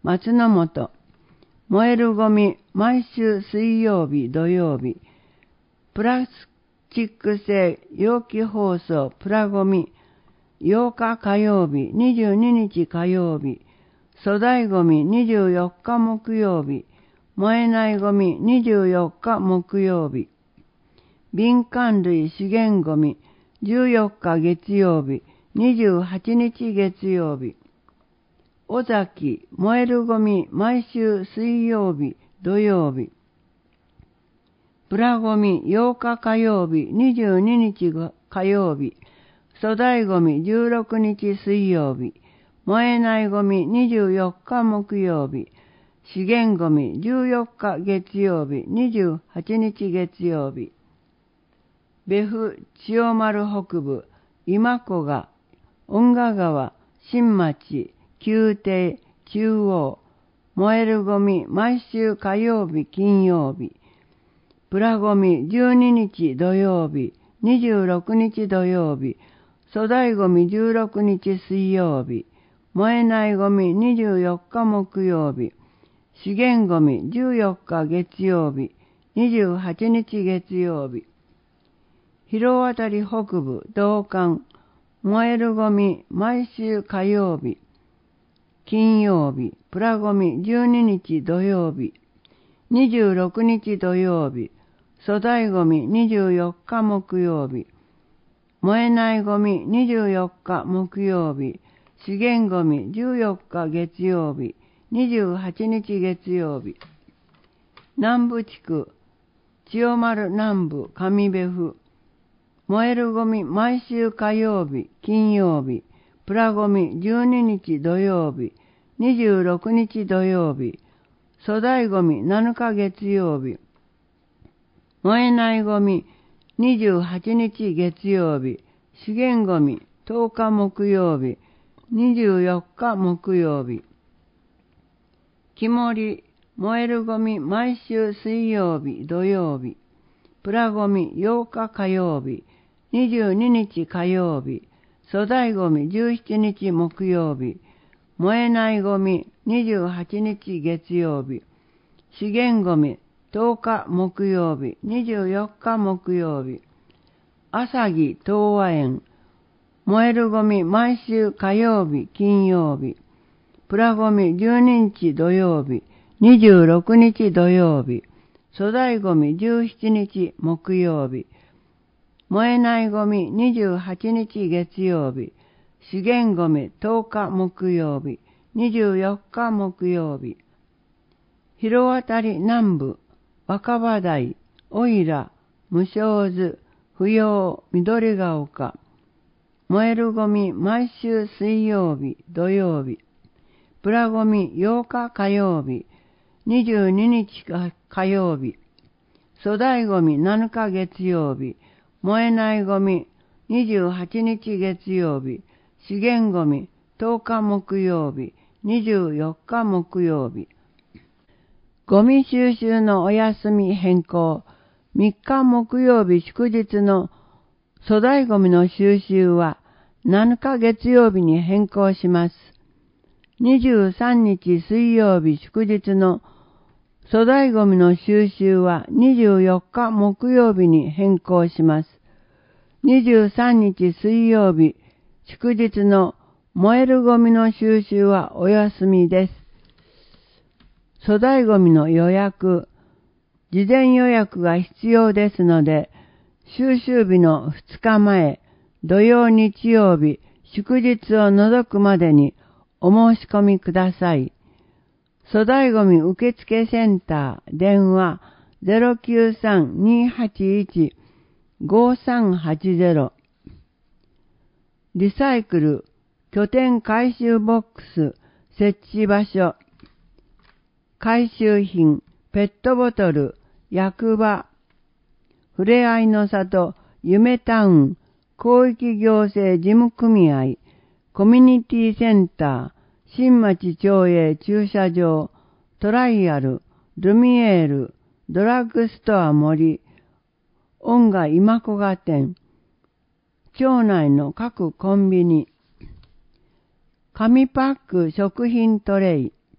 松の本。燃えるゴミ、毎週水曜日、土曜日。プラスチック製容器包装、プラゴミ。ようか火曜日、にじゅうににち火曜日。粗大ゴミ、にじゅうよっか木曜日。燃えないゴミ、にじゅうよっか木曜日。敏感類資源ゴミ、じゅうよっか月曜日。にじゅうはちにち月曜日。尾崎、燃えるゴミ、毎週水曜日、土曜日。プラゴミ、ようか火曜日、にじゅうににち火曜日。粗大ゴミ、じゅうろくにち水曜日。燃えないゴミ、にじゅうよっか木曜日。資源ゴミ、じゅうよっか月曜日、にじゅうはちにち月曜日。別府、千代丸北部、今古賀、恩賀川、新町、宮廷、中央。燃えるゴミ、毎週火曜日、金曜日。プラゴミ、じゅうににち土曜日、にじゅうろくにち土曜日。粗大ゴミ、じゅうろくにち水曜日。燃えないゴミ、にじゅうよっか木曜日。資源ゴミ、じゅうよっか月曜日。にじゅうはちにち月曜日。広渡り北部、道館。燃えるゴミ、毎週火曜日。金曜日。プラゴミ、じゅうににち土曜日。にじゅうろくにち土曜日。粗大ゴミ、にじゅうよっか木曜日。燃えないゴミ、にじゅうよっか木曜日。資源ゴミ、じゅうよっか月曜日。にじゅうはちにち月曜日。南部地区、千代丸南部上別府。燃えるゴミ、毎週火曜日、金曜日。プラゴミ、じゅうににち土曜日。にじゅうろくにち土曜日。粗大ゴミ、なのか月曜日。燃えないゴミ、にじゅうはちにち月曜日。資源ゴミ、とおか木曜日。にじゅうよっか木曜日。木森、燃えるゴミ、毎週水曜日、土曜日。プラゴミ、ようか火曜日。にじゅうににち火曜日。粗大ゴミ、じゅうしちにち木曜日。燃えないゴミ、にじゅうはちにち月曜日。資源ゴミ、とおか木曜日。にじゅうよっか木曜日。朝木東和園。燃えるゴミ、毎週火曜日、金曜日。プラゴミ、じゅうににち土曜日。にじゅうろくにち土曜日。粗大ゴミ、じゅうしちにち木曜日。燃えないゴミ、にじゅうはちにち月曜日。資源ゴミ、とおか木曜日。にじゅうよっか木曜日。広渡り南部、若葉台、おいら、無償図、不要、緑が丘。燃えるゴミ、毎週水曜日、土曜日。プラゴミ、ようか火曜日。にじゅうににち火曜日。粗大ゴミ、なのか月曜日。燃えないゴミ、にじゅうはちにち月曜日。資源ゴミ、とおか木曜日。にじゅうよっか木曜日。ゴミ収集のお休み変更。みっか木曜日祝日の粗大ゴミの収集はなのか月曜日に変更します。にじゅうさんにち水曜日祝日の粗大ゴミの収集はにじゅうよっか木曜日に変更します。にじゅうさんにち水曜日祝日の燃えるゴミの収集はお休みです。粗大ゴミの予約、事前予約が必要ですので、収集日のふつかまえ、土曜日曜日、祝日を除くまでにお申し込みください。粗大ゴミ受付センター、電話 ゼロきゅうさん にーはちいち ごさんはちゼロ。リサイクル、拠点回収ボックス、設置場所、回収品、ペットボトル、役場、ふれあいの里、夢タウン、広域行政事務組合、コミュニティセンター、新町町営駐車場、トライアル、ルミエール、ドラッグストア森、音楽今古賀店、町内の各コンビニ、紙パック食品トレイ、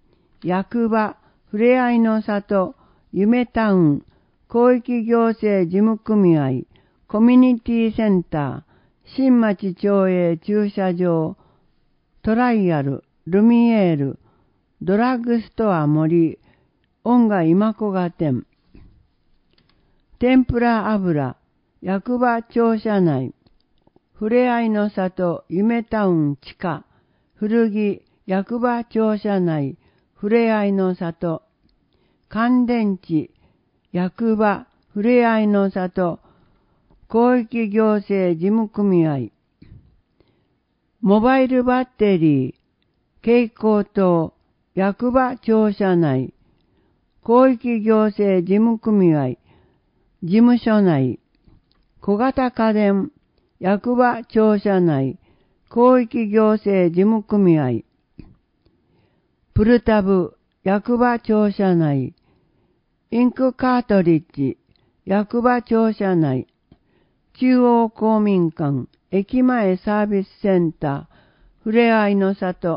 役場、ふれあいの里、夢タウン、広域行政事務組合、コミュニティセンター、新町町営駐車場、トライアル、ルミエール、ドラッグストア森、音楽今子が店、天ぷら油、役場庁舎内、ふれあいの里、夢タウン地下、古着、役場庁舎内、ふれあいの里、乾電池、役場、ふれあいの里、広域行政事務組合、モバイルバッテリー、蛍光灯、役場庁舎内、広域行政事務組合、事務所内、小型家電、役場庁舎内、広域行政事務組合、プルタブ、役場庁舎内、インクカートリッジ、役場庁舎内、中央公民館、駅前サービスセンター、ふれあいの里。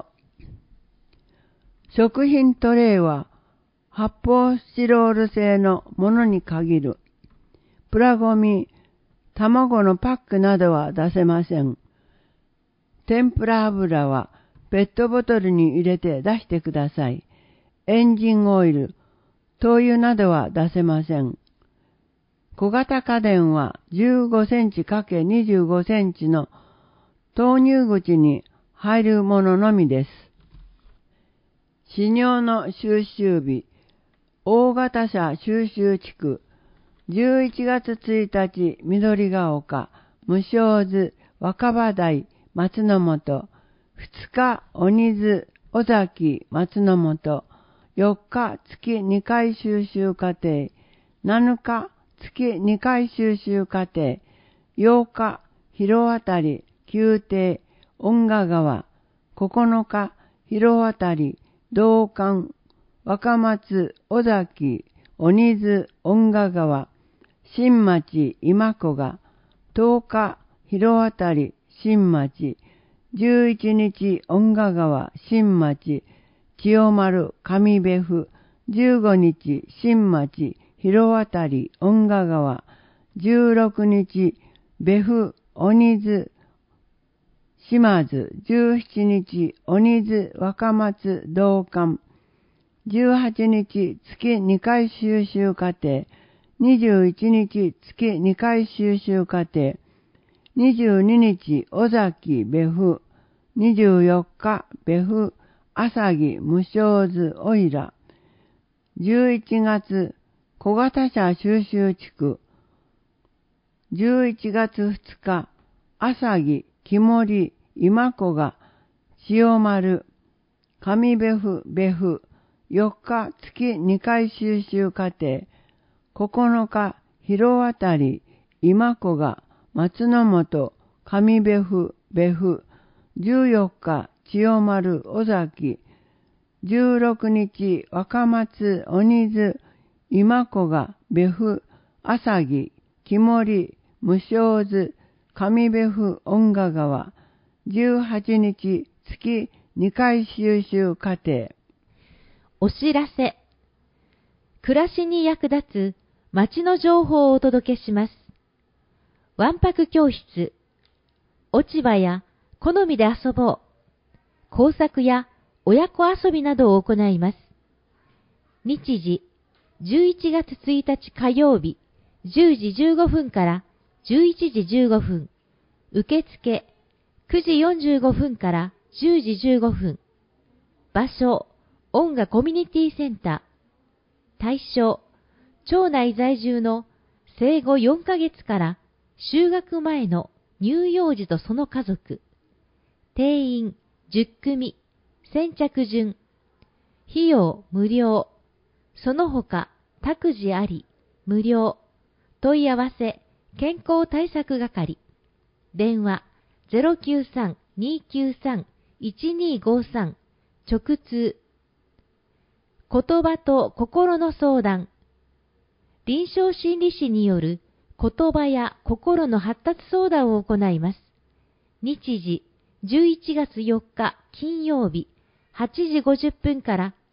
食品トレイは発泡スチロール製のものに限る。プラゴミ、卵のパックなどは出せません。天ぷら油はペットボトルに入れて出してください。エンジンオイル、灯油などは出せません。小型家電はじゅうごセンチかけるにじゅうごセンチの投入口に入るもののみです。飼料の収集日、大型車収集地区、じゅういちがつついたち、緑が丘、無償図、若葉台、松の本、ふつか、鬼津、尾崎、松の本、よっか、月にかい収集過程、なのか、月にかい収集過程、ようか、広渡り、宮廷、恩賀川、ここのか、広渡り、道館、若松、尾崎、鬼津、恩賀川、新町、今子が、とおか、広渡り、新町、じゅういちにち、恩賀川、新町、千代丸、上部府、じゅうごにち、新町、広渡り、恩賀川、じゅうろくにち、部府、鬼津、島津、じゅうしちにち、鬼津、若松、道館、じゅうはちにち、月にかい収集過程、にじゅういちにち、月にかい収集過程、にじゅうににち、尾崎、部府、にじゅうよっか、部府、朝木、無償図、おいら、じゅういちがつ、小型車収集地区、じゅういちがつふつか、朝木、木森、今子が、千代丸、上部府、部府、よっか、月にかい収集過程、ここのか、広渡り、今子が、松の本、上部府、部府、じゅうよっか、千代丸、尾崎、じゅうろくにち、若松、鬼津、今子が、部府、朝木、木森、無償図、上部府、恩賀川、じゅうはちにち、月にかい収集過程。 お知らせ。暮らしに役立つ町の情報をお届けします。わんぱく教室、落ち葉や好みで遊ぼう、工作や親子遊びなどを行います。日時、じゅういちがつついたち火曜日、じゅうじじゅうごふんからじゅういちじじゅうごふん、受付、くじよんじゅうごふんからじゅうじじゅうごふん、場所、音楽コミュニティセンター、対象、町内在住の生後よんかげつから就学前の乳幼児とその家族、定員じゅっくみ、先着順、費用無料、その他託児あり、無料、問い合わせ、健康対策係、電話 ゼロきゅうさん にーきゅうさん いちにーごさん、直通、言葉と心の相談、臨床心理士による言葉や心の発達相談を行います。日時、じゅういちがつよっか金曜日、はちじごじゅっぷんから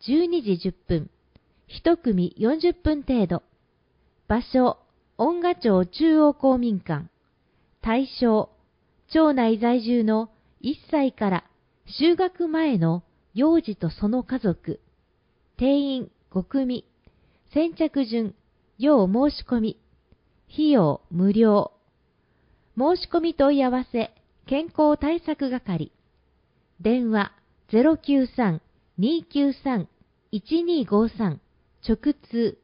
じゅうにじじゅっぷん、一組よんじゅっぷん程度。場所、恩賀町中央公民館。対象、町内在住のいっさいから就学前の幼児とその家族。定員ご組。先着順、要申し込み。費用無料。申し込み問い合わせ、健康対策係。電話 ゼロきゅうさん にーきゅうさん いちにーごさん 直通。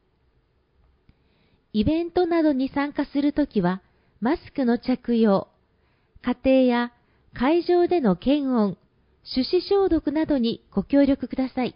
イベントなどに参加するときは、マスクの着用、家庭や会場での検温、手指消毒などにご協力ください。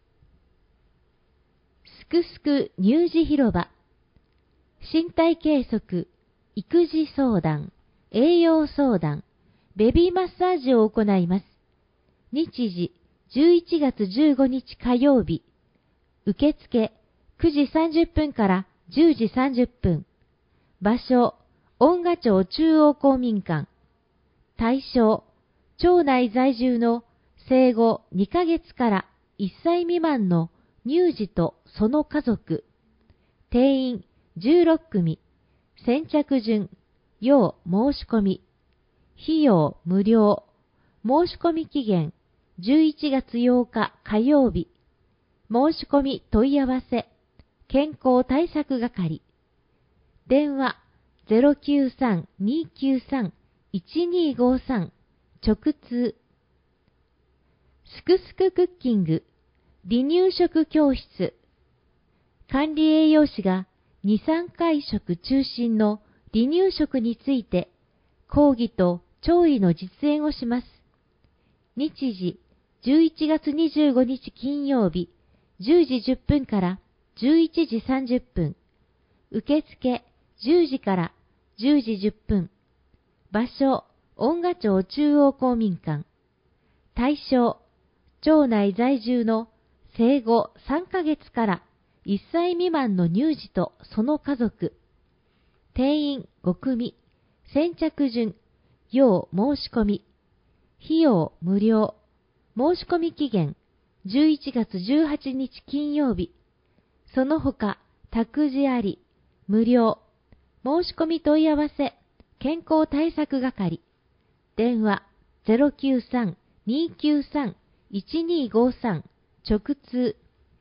すくすく乳児広場、身体計測、育児相談、栄養相談、ベビーマッサージを行います。日時、じゅういちがつじゅうごにち火曜日。受付、くじさんじゅっぷんからじゅうじさんじゅっぷん。場所、恩賀町中央公民館。対象、町内在住の生後にかげつからいっさい未満の乳児とその家族。定員じゅうろっ組。先着順、要申し込み。費用無料。申し込み期限じゅういちがつようか火曜日。申し込み問い合わせ、健康対策係。電話 ゼロきゅうさん にーきゅうさん いちにーごさん 直通。すくすくクッキング、離乳食教室。管理栄養士がに、さんかい食中心の離乳食について講義と調理の実演をします。日時、じゅういちがつにじゅうごにち金曜日、じゅうじじゅっぷんからじゅういちじさんじゅっぷん。受付、じゅうじからじゅうじじゅっぷん。場所、恩賀町中央公民館。対象、町内在住の生後さんかげつからいっさい未満の乳児とその家族。定員ご組。先着順、要申し込み。費用無料。申し込み期限じゅういちがつじゅうはちにち金曜日。その他、託児あり、無料。申し込み問い合わせ、健康対策係。電話 ゼロきゅうさん にーきゅうさん いちにーごさん 直通。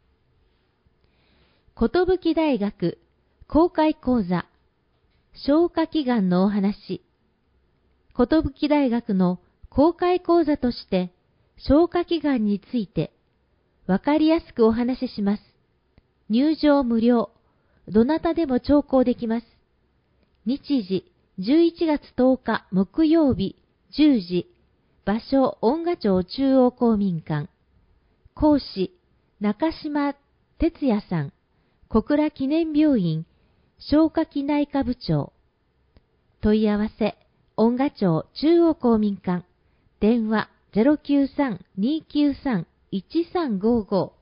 寿大学公開講座、消化器がんのお話。寿大学の公開講座として、消化器がんについて、わかりやすくお話しします。入場無料。どなたでも聴講できます。日時、じゅういちがつとおか木曜日、じゅうじ。場所、恩賀町中央公民館。講師、中島哲也さん。小倉記念病院、消化器内科部長。問い合わせ、恩賀町中央公民館。電話 ゼロきゅうさん にーきゅうさん いちさんごご。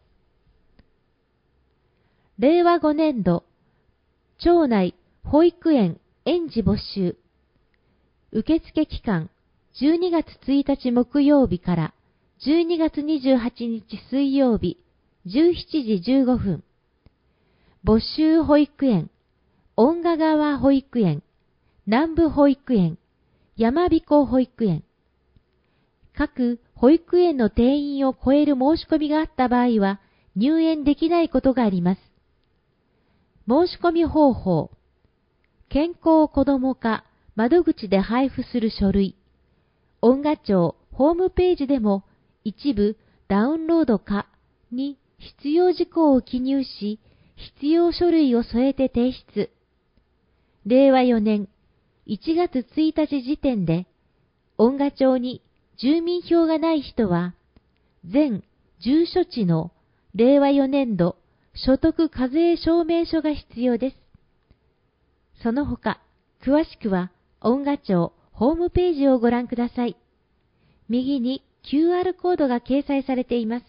令和ごねん度、町内保育園園児募集。受付期間、じゅうにがつついたち木曜日からじゅうにがつにじゅうはちにち水曜日、じゅうしちじじゅうごふん。募集保育園、恩賀川保育園、南部保育園、山彦保育園。各保育園の定員を超える申し込みがあった場合は入園できないことがあります。申し込み方法。健康子ども課窓口で配布する書類。恩賀町ホームページでも一部ダウンロード可に必要事項を記入し、必要書類を添えて提出。れいわよねんいちがつついたち時点で、恩賀町に住民票がない人は、全住所地のれいわよねん度所得課税証明書が必要です。その他、詳しくは、恩賀町ホームページをご覧ください。右に キューアール コードが掲載されています。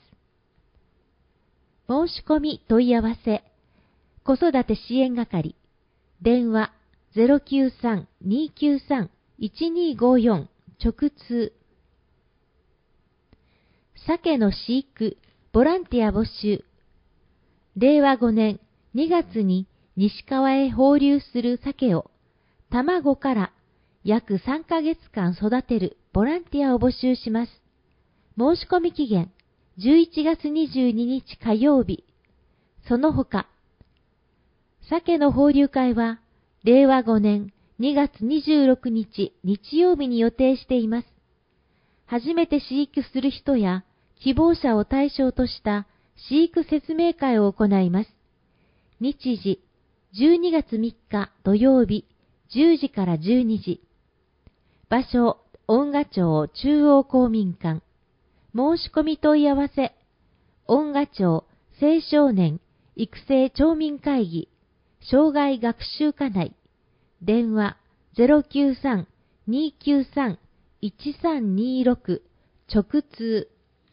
申し込み問い合わせ、子育て支援係。電話 ゼロきゅうさん にーきゅうさん いちにーごよん 直通。鮭の飼育、 ボランティア募集。れいわごねんにがつに西川へ放流する鮭を卵から約さんかげつかん育てるボランティアを募集します。申し込み期限じゅういちがつにじゅうににち火曜日。その他、鮭の放流会はれいわごねんにがつにじゅうろくにち日曜日に予定しています。初めて飼育する人や希望者を対象とした飼育説明会を行います。日時、じゅうにがつみっか土曜日、じゅうじからじゅうにじ。場所、恩賀町中央公民館。申し込み問い合わせ、恩賀町青少年育成町民会議、障害学習課内、電話 ゼロきゅうさん にーきゅうさん いちさんにーろく 直通。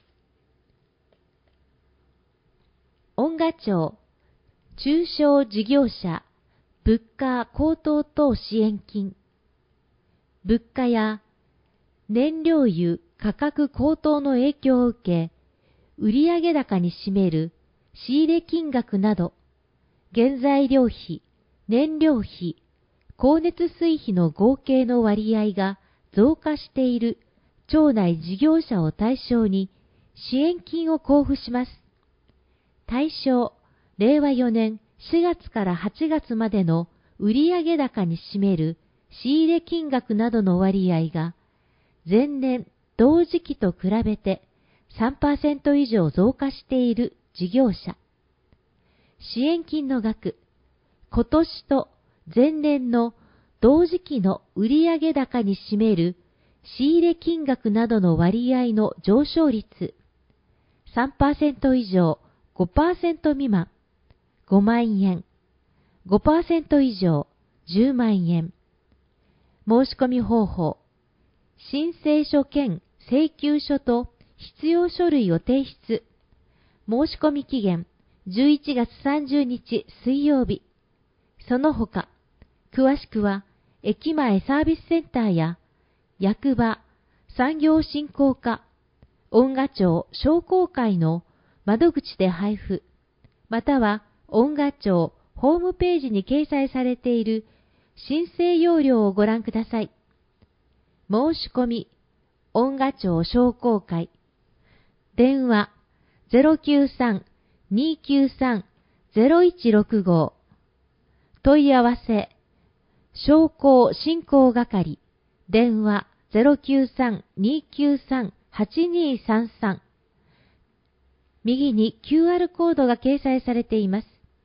恩賀町中小事業者物価高騰等支援金。物価や燃料油価格高騰の影響を受け、売上高に占める仕入れ金額など、原材料費、燃料費、光熱水費の合計の割合が増加している町内事業者を対象に支援金を交付します。対象、れいわよねんしがつからはちがつまでの売上高に占める仕入れ金額などの割合が前年同時期と比べて さんパーセント 以上増加している事業者。支援金の額、今年と前年の同時期の売上高に占める仕入れ金額などの割合の上昇率、さんパーセント 以上 ごパーセント 未満、ごまんえん、ごパーセント 以上じゅうまんえん。申し込み方法、申請書兼請求書と必要書類を提出。申し込み期限じゅういちがつさんじゅうにち水曜日。その他、詳しくは駅前サービスセンターや役場、産業振興課、恩賀町商工会の窓口で配布、または恩賀町ホームページに掲載されている申請要領をご覧ください。申し込み、恩賀町商工会。電話 ゼロきゅうさん にーきゅうさん ゼロいちろくご。問い合わせ、商工振興係。電話 ゼロきゅうさん にーきゅうさん はちにーさんさん。右に キューアール コードが掲載されています。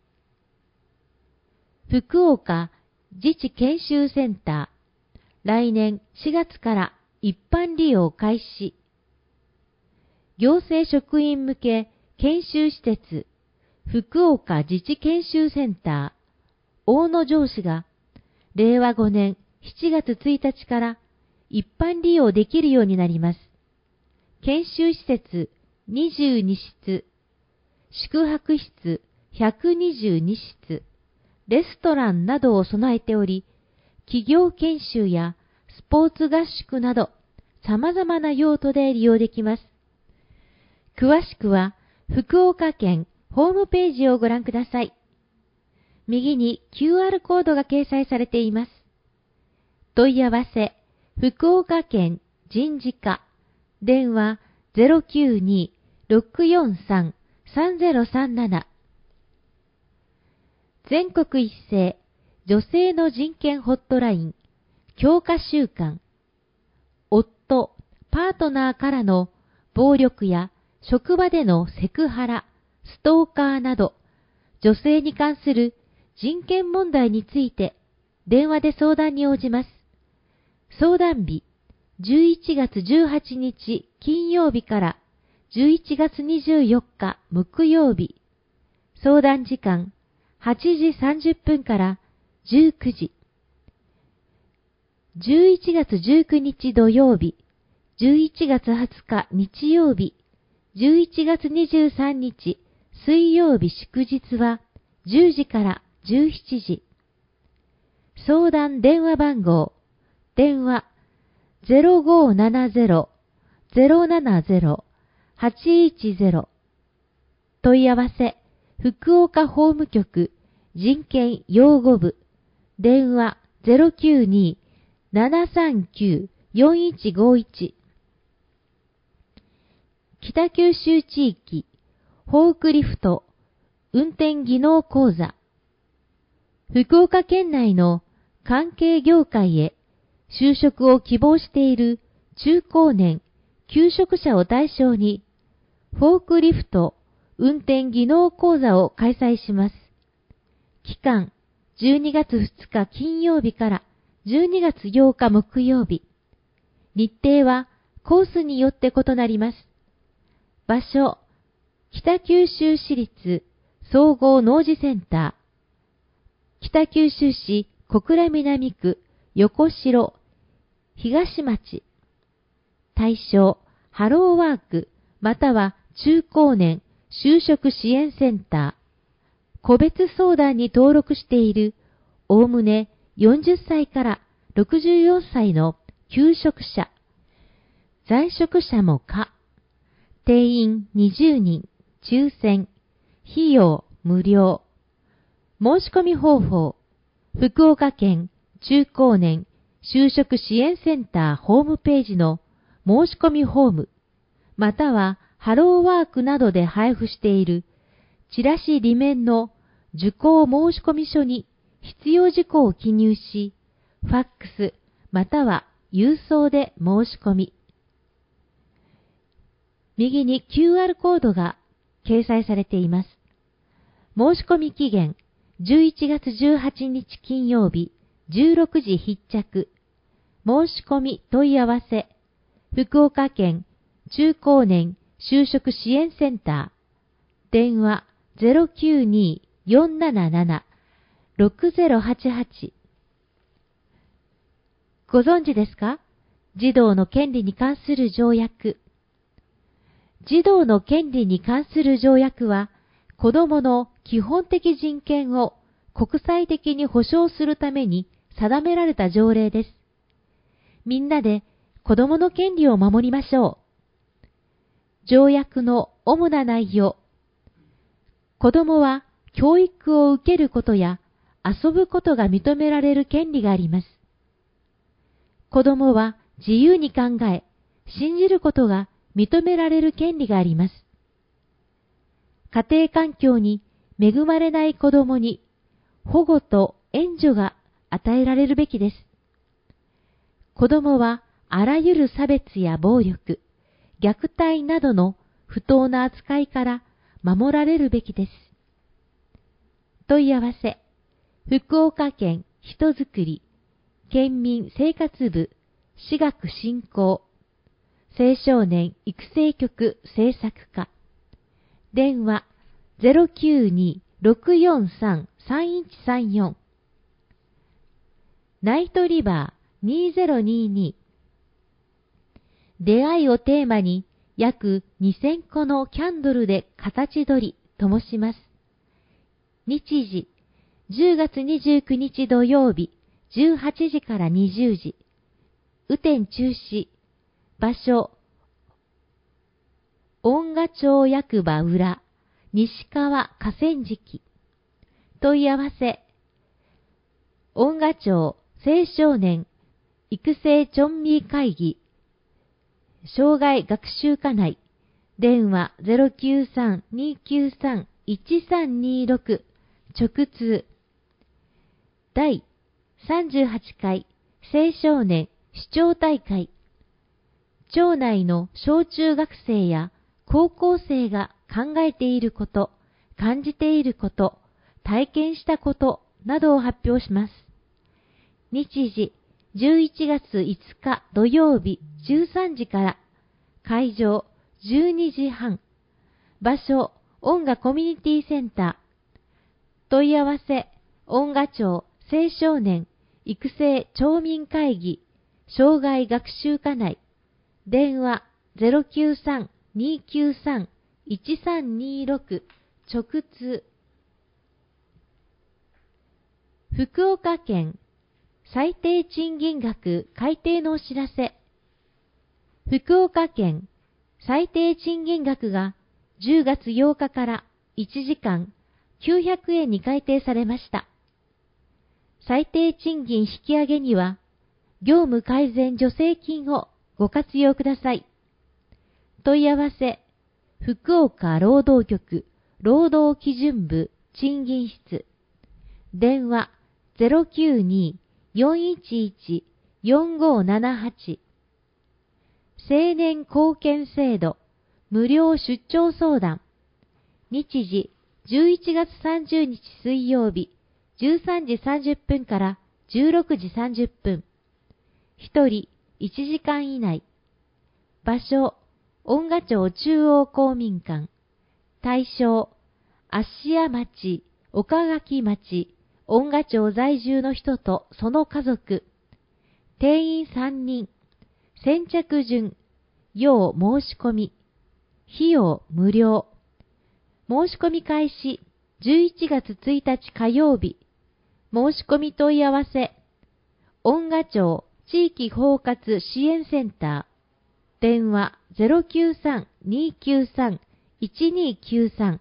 福岡自治研修センター。来年しがつから一般利用開始。行政職員向け研修施設、福岡自治研修センター、大野城市が、れいわごねんしちがつついたちから一般利用できるようになります。研修施設にじゅうにしつ、宿泊室ひゃくにじゅうにしつ、レストランなどを備えており、企業研修やスポーツ合宿など様々な用途で利用できます。詳しくは福岡県ホームページをご覧ください。右に キューアール コードが掲載されています。問い合わせ、福岡県人事課、電話 ゼロきゅうに ろくよんさん さんゼロさんなな。全国一斉女性の人権ホットライン強化週間。夫、パートナーからの暴力や職場でのセクハラ、ストーカーなど女性に関する人権問題について電話で相談に応じます。相談日じゅういちがつじゅうはちにち金曜日からじゅういちがつにじゅうよっか木曜日。相談時間はちじさんじゅっぷんからじゅうくじ。じゅういちがつじゅうくにち土曜日、じゅういちがつはつか日曜日、じゅういちがつにじゅうさんにち水曜日祝日はじゅうじからじゅうしちじ。相談電話番号、電話 ゼロごーななゼロ ゼロななゼロ はちいちゼロ問い合わせ、福岡法務局人権擁護部、電話 ゼロきゅうに ななさんきゅう よんいちごいち。北九州地域フォークリフト運転技能講座。福岡県内の関係業界へ就職を希望している中高年、求職者を対象に、フォークリフト運転技能講座を開催します。期間、じゅうにがつふつか金曜日からじゅうにがつようか木曜日。日程はコースによって異なります。場所、北九州市立総合農事センター、北九州市小倉南区横城東町。対象、ハローワークまたは中高年就職支援センター。個別相談に登録しているおおむねよんじゅっさいからろくじゅうよんさいの求職者。在職者も可。定員にじゅうにん、抽選。費用無料。申し込み方法。福岡県中高年就職支援センターホームページの申し込みフォーム、またはハローワークなどで配布しているチラシ裏面の受講申込書に必要事項を記入し、ファックスまたは郵送で申し込み。右に キューアール コードが掲載されています。申し込み期限じゅういちがつじゅうはちにち金曜日じゅうろくじ必着。申し込み問い合わせ、福岡県中高年就職支援センター、電話 ゼロきゅうに よんなななな ろくゼロはちはち。ご存知ですか？児童の権利に関する条約。児童の権利に関する条約は、子供の基本的人権を国際的に保障するために定められた条例です。みんなで子供の権利を守りましょう。条約の主な内容。子供は教育を受けることや遊ぶことが認められる権利があります。子供は自由に考え、信じることが認められる権利があります。家庭環境に恵まれない子供に保護と援助が与えられるべきです。子供はあらゆる差別や暴力、虐待などの不当な扱いから守られるべきです。問い合わせ、福岡県人づくり県民生活部私学振興青少年育成局制作課、電話 ゼロきゅうに ろくよんさん さんいちさんよん。ナイトリバーにせんにじゅうに。出会いをテーマに約にせんこのキャンドルで形取り灯します。日時、じゅうがつにじゅうくにち土曜日じゅうはちじからにじゅうじ。雨天中止。場所、恩賀町役場裏、西川河川敷。問い合わせ、恩賀町青少年育成チョンミー会議、障害学習課内、電話 ゼロきゅうさん にきゅうさん いちさんにろく、直通。第さんじゅうはちかい青少年視聴大会。町内の小中学生や高校生が考えていること、感じていること、体験したことなどを発表します。日時、じゅういちがついつか土曜日じゅうさんじから、会場じゅうにじはん、場所、恩賀コミュニティセンター。問い合わせ、恩賀町青少年育成町民会議、障害学習課内、電話 ゼロきゅうさん にきゅうさん いちさんにろく、直通。福岡県最低賃金額改定のお知らせ。福岡県最低賃金額がじゅうがつようかからいちじかんきゅうひゃくえんに改定されました。最低賃金引き上げには、業務改善助成金をご活用ください。問い合わせ、福岡労働局労働基準部賃金室。電話 ゼロきゅうに よんいちいち よんごななはち。青年貢献制度無料出張相談。日時じゅういちがつさんじゅうにち水曜日じゅうさんじさんじゅっぷんからじゅうろくじさんじゅっぷん。ひとりいちじかん以内。場所、恩賀町中央公民館。対象、芦屋町、岡垣町、恩賀町在住の人とその家族。定員さんにん。先着順。要申し込み。費用無料。申し込み開始じゅういちがつついたち火曜日。申し込み問い合わせ。恩賀町地域包括支援センター。電話 ゼロきゅうさん にきゅうさん いちにきゅうさん。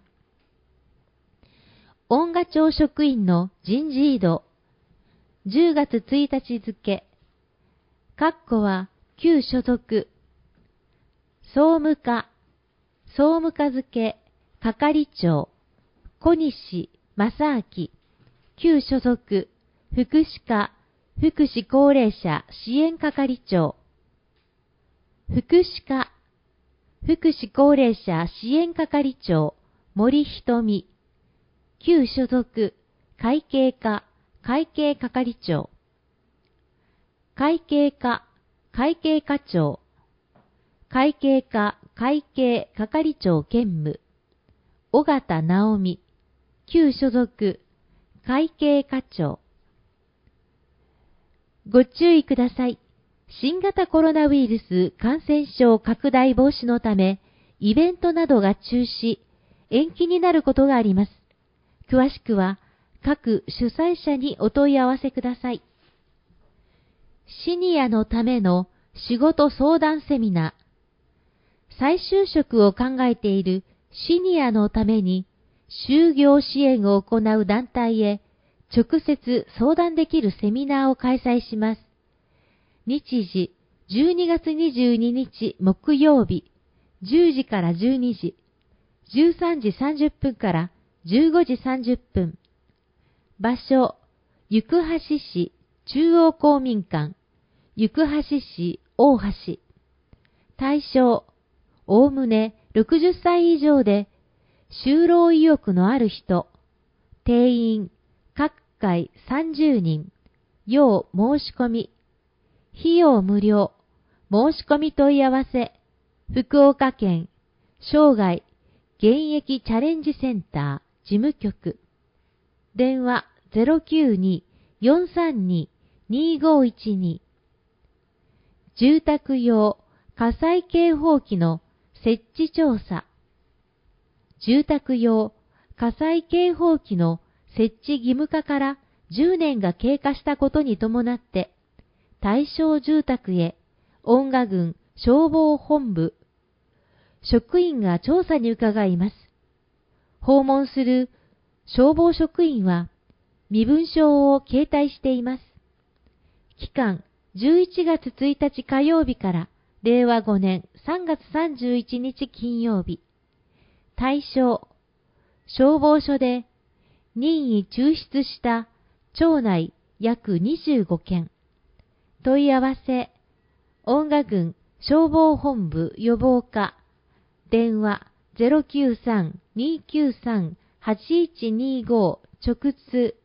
恩賀町職員の人事異動。じゅうがつついたち付。括弧は旧所属。総務課、総務課付係長、小西正明、旧所属、福祉課、福祉高齢者支援係長、福祉課、福祉高齢者支援係長、森瞳、旧所属、会計課、会計係長、会計課、会計課長、会計課、会計係長兼務、尾形直美、旧所属、会計課長。ご注意ください。新型コロナウイルス感染症拡大防止のため、イベントなどが中止、延期になることがあります。詳しくは、各主催者にお問い合わせください。シニアのための仕事相談セミナー。再就職を考えているシニアのために就業支援を行う団体へ直接相談できるセミナーを開催します。日時じゅうにがつにじゅうににち木曜日じゅうじからじゅうにじ、じゅうさんじさんじゅっぷんからじゅうごじさんじゅっぷん。場所、行橋市中央公民館、行橋市大橋。対象、おおむねろくじゅっさい以上で、就労意欲のある人、定員、各回さんじゅうにん、要申し込み、費用無料、申し込み問い合わせ、福岡県、生涯、現役チャレンジセンター、事務局、電話 ゼロきゅうに よんさんに にごいちに。住宅用火災警報器の設置調査。住宅用火災警報器の設置義務化からじゅうねんが経過したことに伴って、対象住宅へ恩賀郡消防本部職員が調査に伺います。訪問する消防職員は身分証を携帯しています。期間じゅういちがつついたち火曜日かられいわごねんさんがつさんじゅういちにち金曜日。対象、消防署で任意抽出した町内約にじゅうごけん。問い合わせ、恩賀郡消防本部予防課、電話 ゼロきゅうさん にきゅうさん はちいちにご 直通。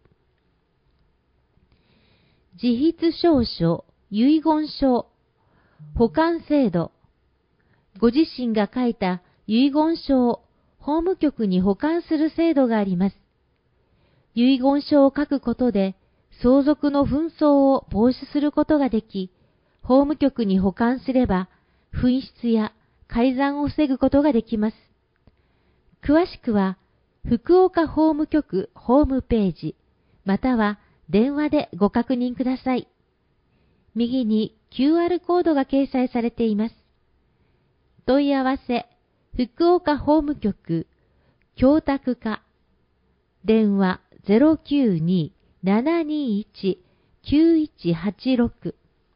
自筆証書、遺言書、保管制度。ご自身が書いた遺言書を法務局に保管する制度があります。遺言書を書くことで相続の紛争を防止することができ、法務局に保管すれば紛失や改ざんを防ぐことができます。詳しくは福岡法務局ホームページ、または電話でご確認ください。右に キューアール コードが掲載されています。問い合わせ、福岡法務局教託課。電話 ゼロきゅうに ななにいち きゅういちはちろく。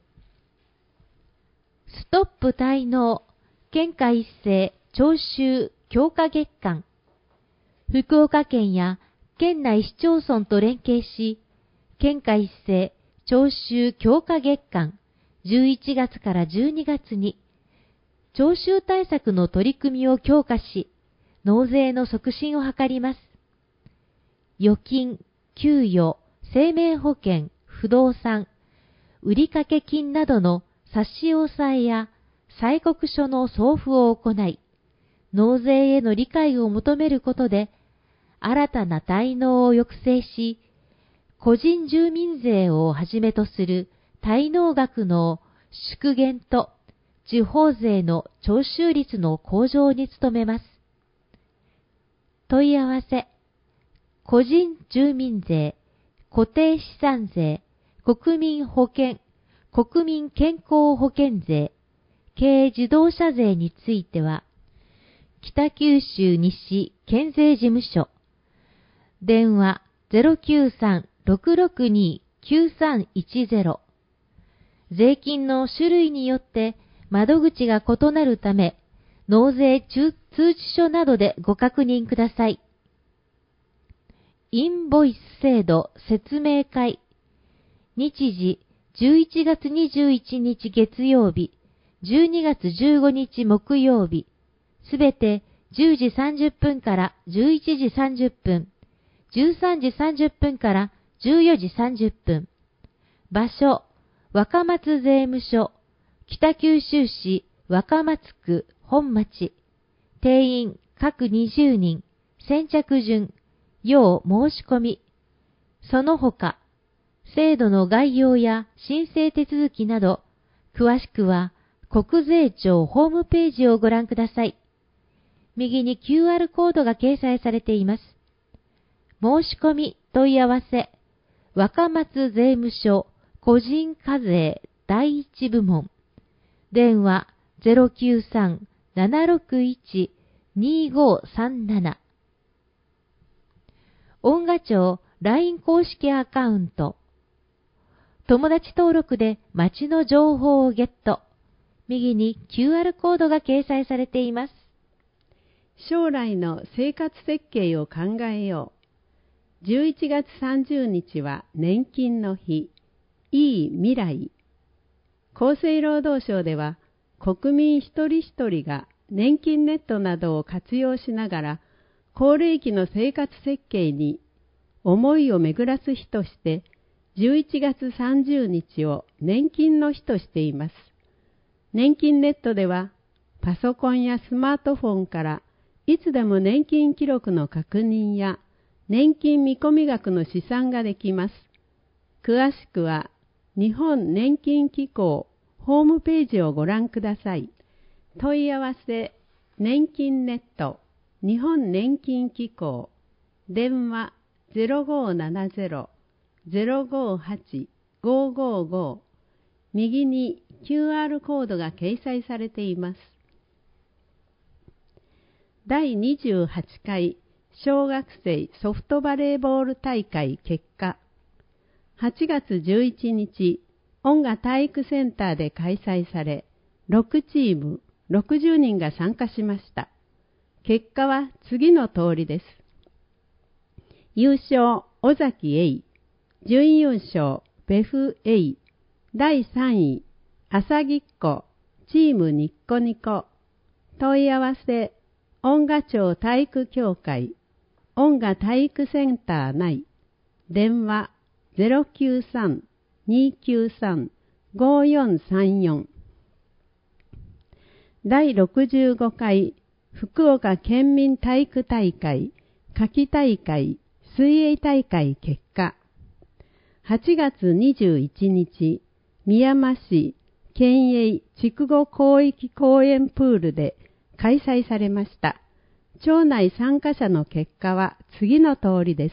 ストップ滞納、県下一斉徴収強化月間。福岡県や県内市町村と連携し、県下一斉徴収強化月間じゅういちがつからじゅうにがつに、徴収対策の取り組みを強化し、納税の促進を図ります。預金、給与、生命保険、不動産、売掛金などの差し押さえや催告書の送付を行い、納税への理解を求めることで、新たな滞納を抑制し、個人住民税をはじめとする滞納額の縮減と地方税の徴収率の向上に努めます。問い合わせ、個人住民税、固定資産税、国民保険、国民健康保険税、軽自動車税については、北九州西県税事務所、電話 ゼロきゅうさん ろくろくに きゅうさんいちゼロ。税金の種類によって窓口が異なるため、納税通知書などでご確認ください。インボイス制度説明会。日時じゅういちがつにじゅういちにち月曜日、じゅうにがつじゅうごにち木曜日、すべてじゅうじさんじゅっぷんからじゅういちじさんじゅっぷん、じゅうさんじさんじゅっぷんからじゅうよじさんじゅっぷん。場所、若松税務署、北九州市若松区本町。定員各にじゅうにん、先着順、要申し込み。その他、制度の概要や申請手続きなど、詳しくは国税庁ホームページをご覧ください。右に キューアール コードが掲載されています。申し込み問い合わせ、若松税務署個人課税第一部門。電話 ゼロきゅうさん ななろくいち にごさんなな。音賀町 ライン 公式アカウント。友達登録で町の情報をゲット。右に キューアール コードが掲載されています。 将来の生活設計を考えよう。じゅういちがつさんじゅうにちは年金の日。いい未来。厚生労働省では国民一人一人が年金ネットなどを活用しながら高齢期の生活設計に思いを巡らす日としてじゅういちがつさんじゅうにちを年金の日としています。年金ネットではパソコンやスマートフォンからいつでも年金記録の確認や年金見込み額の試算ができます。詳しくは日本年金機構ホームページをご覧ください。問い合わせ、年金ネット、日本年金機構、電話 ゼロごななゼロ ゼロごはち ごごご。右に キューアール コードが掲載されています。だいにじゅうはちかい小学生ソフトバレーボール大会結果。はちがつじゅういちにち、音賀体育センターで開催され、ろくチームろくじゅうにんが参加しました。結果は次の通りです。優勝、尾崎栄。準優勝、ベフ栄。だいさんい、朝ぎっこ、チームニッコニコ。問い合わせ、音賀町体育協会、音賀体育センター内。電話、ゼロきゅうさん にきゅうさん ごよんさんよん。だいろくじゅうごかい福岡県民体育大会夏季大会水泳大会結果。はちがつにじゅういちにち、宮山市県営筑後広域公園プールで開催されました。町内参加者の結果は次の通りです。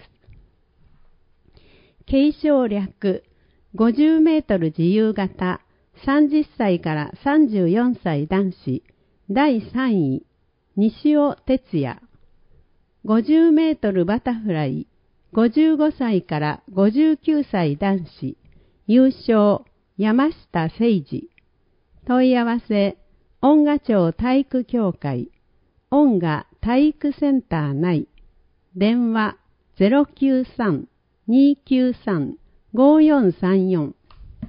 継承略ごじゅうメートル自由形さんじゅっさいからさんじゅうよんさい男子だいさんい西尾哲也。 ごじゅうメートルバタフライ、ごじゅうごさいからごじゅうきゅうさい男子、優勝、山下誠二。問い合わせ、音賀町体育協会、音賀体育センター内、電話 ゼロきゅうさん にーきゅうさん ごよんさんよん。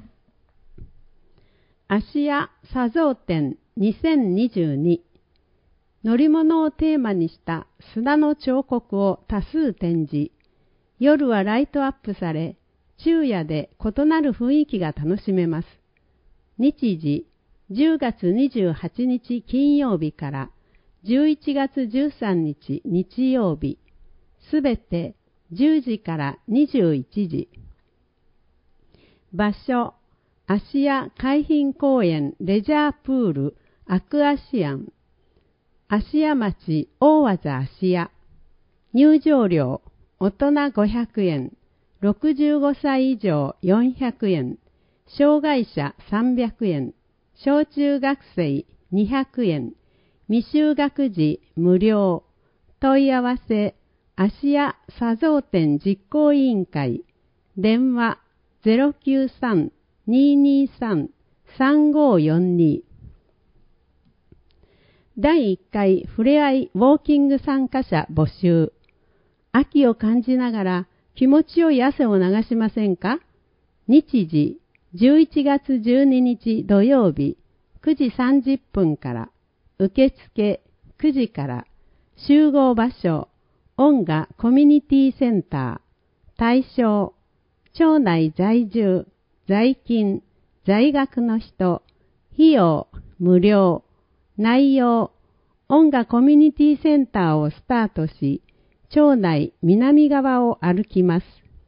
芦屋砂像展にせんにじゅうに。乗り物をテーマにした砂の彫刻を多数展示。夜はライトアップされ、昼夜で異なる雰囲気が楽しめます。日時、じゅうがつにじゅうはちにち金曜日からじゅういちがつじゅうさんにち日曜日、すべてじゅうじからにじゅういちじ。場所、芦屋海浜公園レジャープールアクアシアン、芦屋町大和芦屋。入場料、大人ごひゃくえん、ろくじゅうごさい以上よんひゃくえん、障害者さんびゃくえん、小中学生にひゃくえん、未就学児無料。問い合わせ、芦屋砂像展実行委員会、電話 ゼロきゅうさん にーにーさん さんごよんに。だいいっかいふれあいウォーキング参加者募集。秋を感じながら気持ちよい汗を流しませんか？日時、じゅういちがつじゅうににち土曜日、くじさんじゅっぷんから、受付くじから、集合場所、音賀コミュニティセンター、対象、町内在住、在勤、在学の人、費用、無料、内容、音賀コミュニティセンターをスタートし、町内南側を歩きます。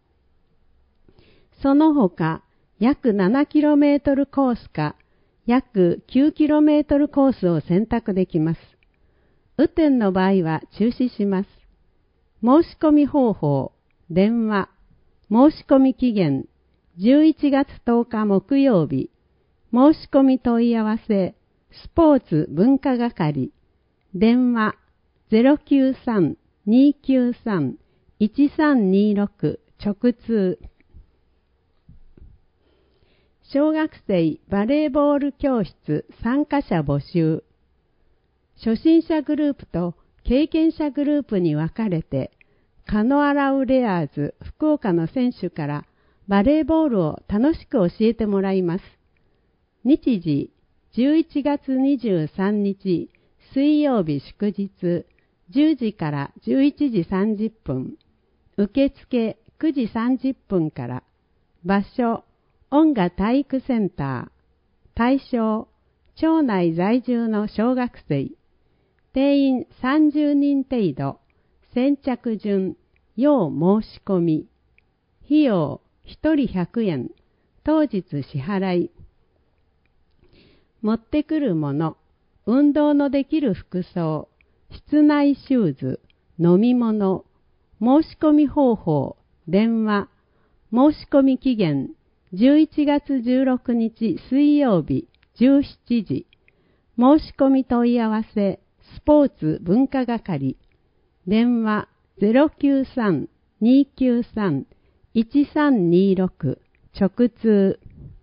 その他、約 ななキロメートル コースか、約 きゅうキロメートル コースを選択できます。雨天の場合は中止します。申し込み方法、電話、申し込み期限、じゅういちがつとおか木曜日、申し込み問い合わせ、スポーツ文化係、電話 ゼロきゅうさん にーきゅうさん いちさんにーろく 直通。小学生バレーボール教室参加者募集。初心者グループと経験者グループに分かれて、カノアラウレアーズ福岡の選手からバレーボールを楽しく教えてもらいます。日時、じゅういちがつにじゅうさんにち水曜日祝日、じゅうじからじゅういちじさんじゅっぷん、受付くじさんじゅっぷんから、場所、音賀体育センター、対象、町内在住の小学生、定員さんじゅうにん程度、先着順、要申し込み、費用ひとりひゃくえん、当日支払い。持ってくるもの、運動のできる服装、室内シューズ、飲み物、申し込み方法、電話、申し込み期限、じゅういちがつじゅうろくにち水曜日じゅうしちじ、申し込み問い合わせ、スポーツ文化係、電話 ゼロきゅうさん にーきゅうさん いちさんにーろく 直通。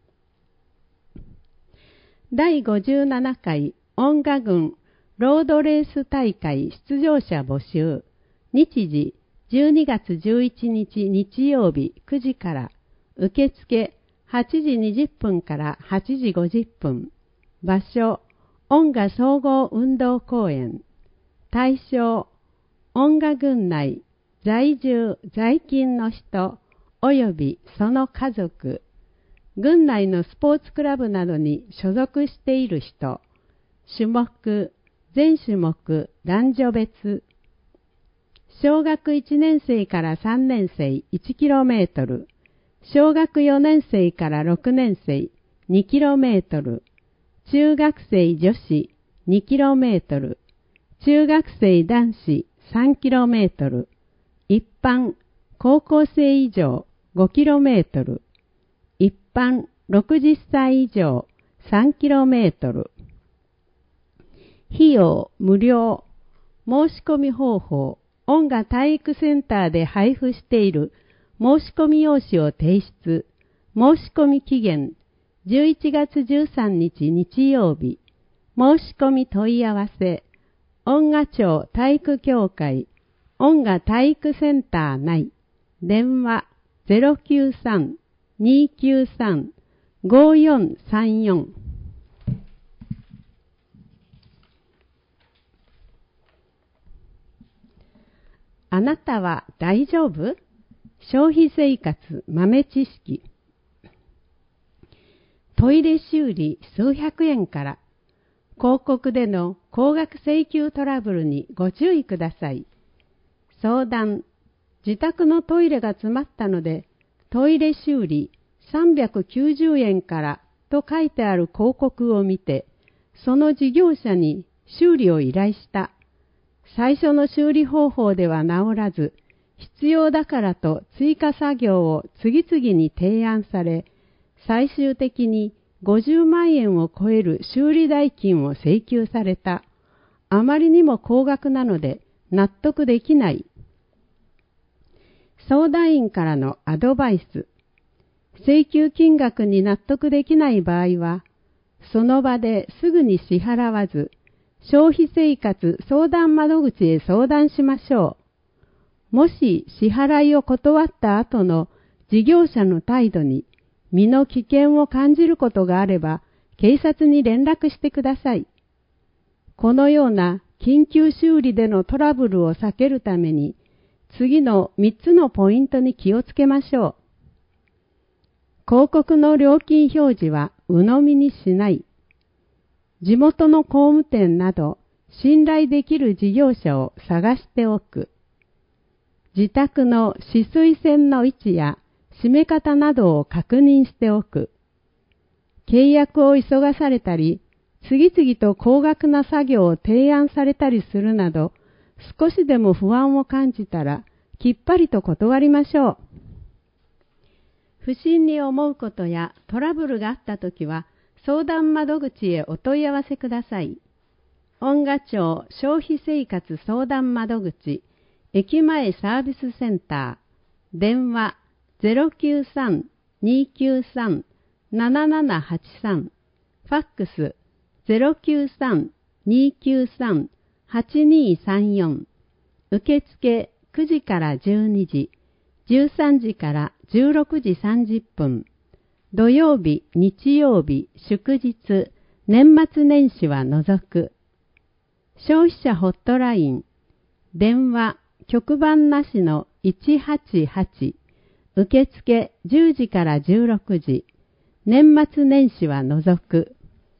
だいごじゅうななかい音賀郡ロードレース大会出場者募集。日時、じゅうにがつじゅういちにち日曜日くじから、受付はちじにじゅっぷんからはちじごじゅっぷん。場所、音賀総合運動公園。対象、音賀郡内在住在勤の人及びその家族、郡内のスポーツクラブなどに所属している人、種目、全種目男女別。小学いちねんせいからさんねんせい いちキロメートル、小学よねんせいからろくねんせい にキロメートル、中学生女子 にキロメートル、中学生男子 さんキロメートル、一般高校生以上 ごキロメートル、一般ろくじゅっさい以上 さんキロメートル。費用無料。申し込み方法、 音楽体育センターで配布している申し込み用紙を提出。申し込み期限じゅういちがつじゅうさんにち日曜日。申し込み問い合わせ。音楽町体育協会音楽体育センター内。電話 ゼロきゅうさん にーきゅうさん ごーよんさんよん。あなたは大丈夫？消費生活豆知識。トイレ修理数百円から。広告での高額請求トラブルにご注意ください。相談。自宅のトイレが詰まったので、トイレ修理さんびゃくきゅうじゅうえんからと書いてある広告を見て、その事業者に修理を依頼した。最初の修理方法では治らず、必要だからと追加作業を次々に提案され、最終的にごじゅうまんえんを超える修理代金を請求された。あまりにも高額なので納得できない。相談員からのアドバイス。請求金額に納得できない場合は、その場ですぐに支払わず、消費生活相談窓口へ相談しましょう。もし支払いを断った後の事業者の態度に身の危険を感じることがあれば、警察に連絡してください。このような緊急修理でのトラブルを避けるために、次のみっつのポイントに気をつけましょう。広告の料金表示は鵜呑みにしない。地元の工務店など信頼できる事業者を探しておく。自宅の止水栓の位置や締め方などを確認しておく。契約を急がされたり、次々と高額な作業を提案されたりするなど、少しでも不安を感じたら、きっぱりと断りましょう。不審に思うことやトラブルがあったときは、相談窓口へお問い合わせください。音楽町消費生活相談窓口、駅前サービスセンター、電話 ゼロきゅうさん にーきゅうさん ななななはちさん、ファックス ゼロきゅうさん にーきゅうさん はちにーさんよん、受付くじからじゅうにじ、じゅうさんじからじゅうろくじさんじゅっぷん、土曜日、日曜日、祝日、年末年始は除く。消費者ホットライン、電話、局番なしのいちはちはち、受付じゅうじからじゅうろくじ、年末年始は除く。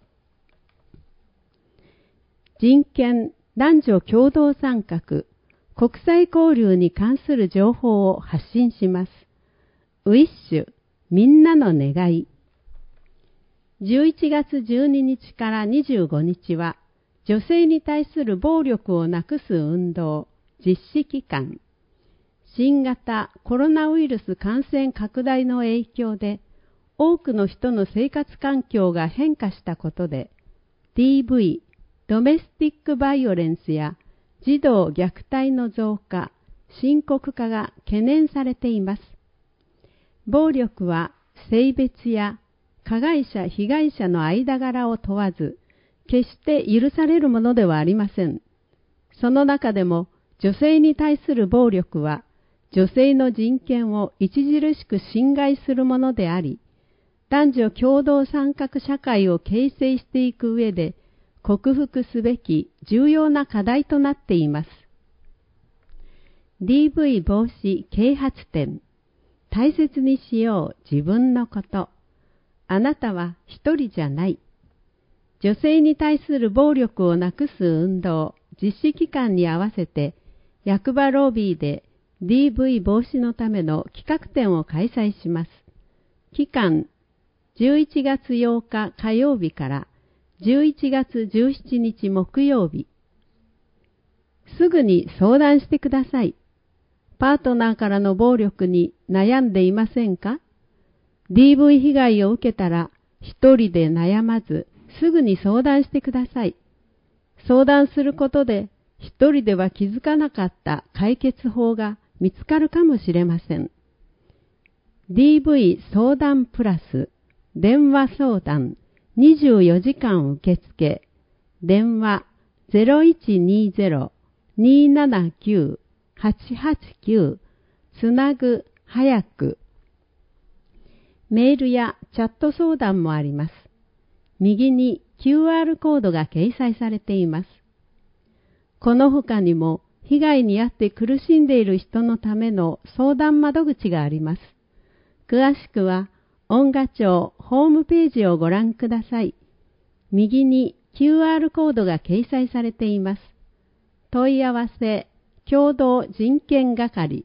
人権、男女共同参画、国際交流に関する情報を発信します。ウィッシュ、みんなの願い。じゅういちがつじゅうににちからにじゅうごにちは、女性に対する暴力をなくす運動、実施期間。新型コロナウイルス感染拡大の影響で、多くの人の生活環境が変化したことで、ディーブイ、ドメスティックバイオレンスや児童虐待の増加、深刻化が懸念されています。暴力は性別や加害者・被害者の間柄を問わず、決して許されるものではありません。その中でも女性に対する暴力は、女性の人権を著しく侵害するものであり、男女共同参画社会を形成していく上で、克服すべき重要な課題となっています。ディーブイ 防止啓発展。大切にしよう自分のこと。あなたは一人じゃない。女性に対する暴力をなくす運動実施期間に合わせて、役場ロビーで ディーブイ 防止のための企画展を開催します。期間、じゅういちがつようか火曜日からじゅういちがつじゅうしちにち木曜日。すぐに相談してください。パートナーからの暴力に悩んでいませんか？ ディーブイ 被害を受けたら一人で悩まずすぐに相談してください。相談することで一人では気づかなかった解決法が見つかるかもしれません。ディーブイ 相談プラス電話相談にじゅうよじかん受付、電話 ゼロいちにゼロ にーななきゅう はちはちきゅう つなぐ早く。メールやチャット相談もあります。右に キューアール コードが掲載されています。この他にも被害に遭って苦しんでいる人のための相談窓口があります。詳しくは音楽庁ホームページをご覧ください。右に キューアール コードが掲載されています。問い合わせ共同人権係。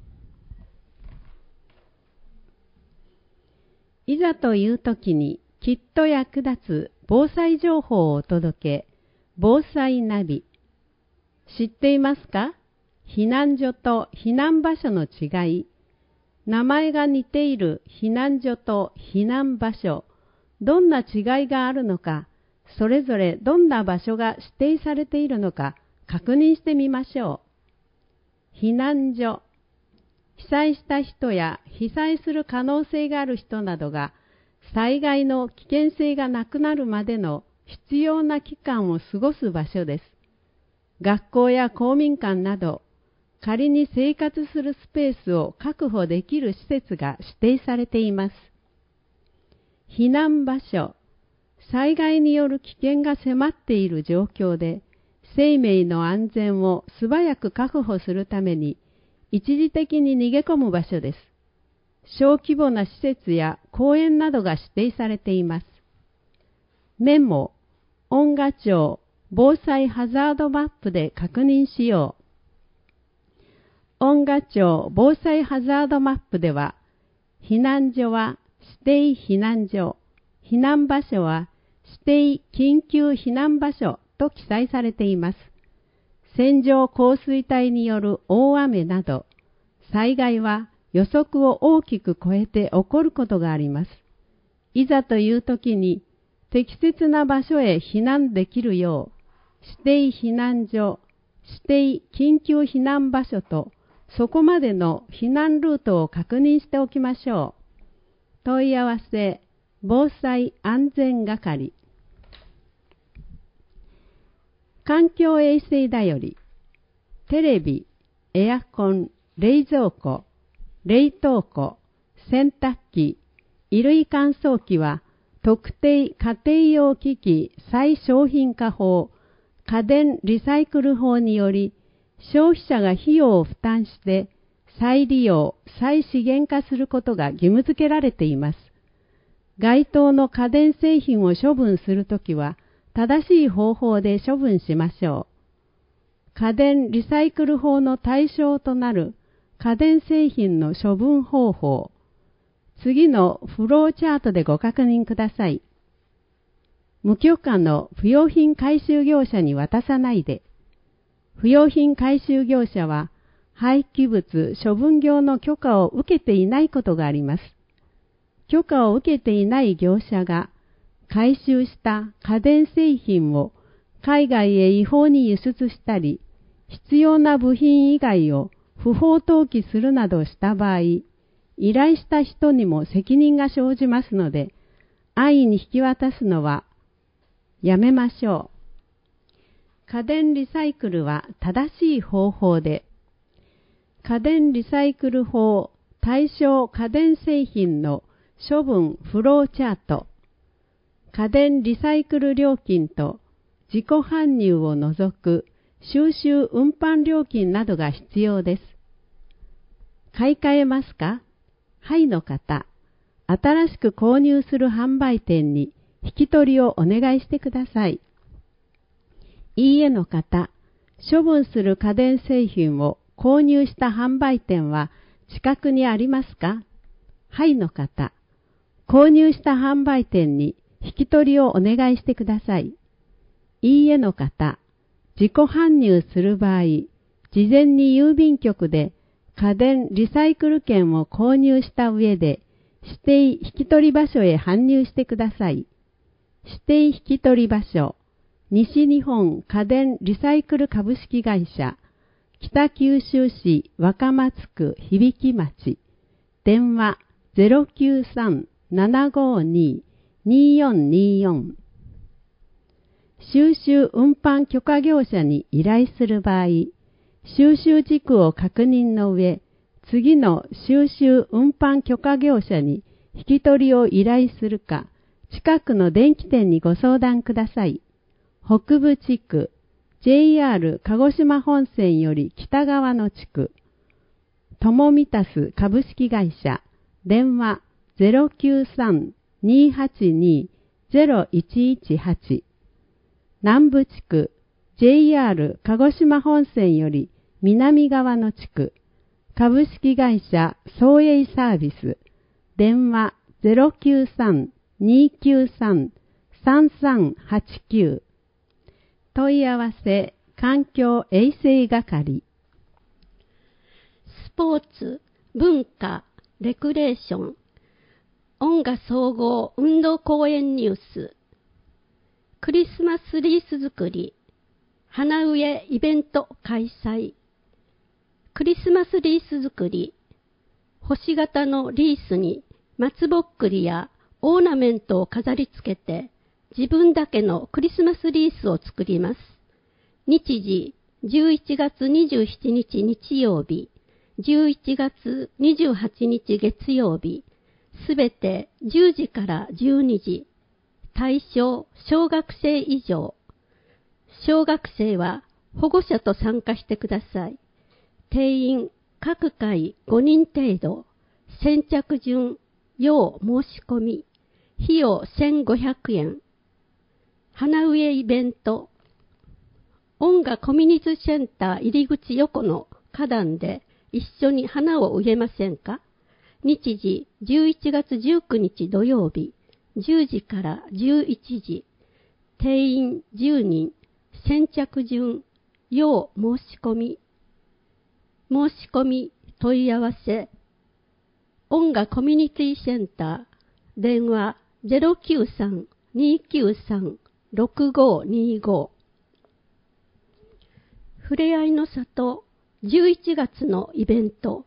いざという時にきっと役立つ防災情報をお届け、防災ナビ。知っていますか？避難所と避難場所の違い。名前が似ている避難所と避難場所。どんな違いがあるのか、それぞれどんな場所が指定されているのか確認してみましょう。避難所。被災した人や被災する可能性がある人などが災害の危険性がなくなるまでの必要な期間を過ごす場所です。学校や公民館など仮に生活するスペースを確保できる施設が指定されています。避難場所。災害による危険が迫っている状況で生命の安全を素早く確保するために一時的に逃げ込む場所です。小規模な施設や公園などが指定されています。メモ、音楽庁防災ハザードマップで確認しよう。音楽庁防災ハザードマップでは、避難所は指定避難所、避難場所は指定緊急避難場所と記載されています。線状降水帯による大雨など、災害は予測を大きく超えて起こることがあります。いざという時に適切な場所へ避難できるよう、指定避難所、指定緊急避難場所とそこまでの避難ルートを確認しておきましょう。問い合わせ、防災安全係。環境衛星だより、テレビ、エアコン、冷蔵庫、冷凍庫、洗濯機、衣類乾燥機は特定家庭用機器再商品化法、家電リサイクル法により消費者が費用を負担して再利用、再資源化することが義務付けられています。該当の家電製品を処分するときは正しい方法で処分しましょう。家電リサイクル法の対象となる家電製品の処分方法。次のフローチャートでご確認ください。無許可の不用品回収業者に渡さないで。不用品回収業者は廃棄物処分業の許可を受けていないことがあります。許可を受けていない業者が回収した家電製品を海外へ違法に輸出したり、必要な部品以外を不法投棄するなどした場合、依頼した人にも責任が生じますので、安易に引き渡すのはやめましょう。家電リサイクルは正しい方法で、家電リサイクル法対象家電製品の処分フローチャート、家電リサイクル料金と自己搬入を除く収集運搬料金などが必要です。買い替えますか？はいの方、新しく購入する販売店に引き取りをお願いしてください。いいえの方、処分する家電製品を購入した販売店は近くにありますか？はいの方、購入した販売店に引き取りをお願いしてください。いいえの方、自己搬入する場合、事前に郵便局で家電リサイクル券を購入した上で、指定引き取り場所へ搬入してください。指定引き取り場所、 西日本家電リサイクル株式会社、北九州市若松区響町、電話 ゼロきゅうさん ななごに によんによん。収集運搬許可業者に依頼する場合、収集地区を確認の上、次の収集運搬許可業者に引き取りを依頼するか、近くの電気店にご相談ください。北部地区、ジェイアール 鹿児島本線より北側の地区、トモミタス株式会社、電話 ゼロきゅうさん にはちに ゼロいちいちはち。南部地区、ジェイアール 鹿児島本線より南側の地区、株式会社総営サービス、電話 ゼロきゅうさん にきゅうさん さんさんはちきゅう。問い合わせ、環境衛生係。 スポーツ、文化、レクレーション、音楽総合運動公園ニュース、クリスマスリース作り、花植えイベント開催、クリスマスリース作り、星型のリースに松ぼっくりやオーナメントを飾り付けて、自分だけのクリスマスリースを作ります。日時、じゅういちがつにじゅうしちにち日曜日、じゅういちがつにじゅうはちにち月曜日、すべてじゅうじからじゅうにじ。対象、小学生以上。小学生は保護者と参加してください。定員、各回ごにん程度。先着順、要申し込み。費用せんごひゃくえん。花植えイベント。音楽コミュニティセンター入り口横の花壇で一緒に花を植えませんか？日時じゅういちがつじゅうくにち土曜日、じゅうじからじゅういちじ。定員じゅうにん。先着順、要申し込み。申し込み、問い合わせ。音楽コミュニティセンター。電話 ゼロきゅうさん にきゅうさん ろくごにご。ふれあいの里じゅういちがつのイベント。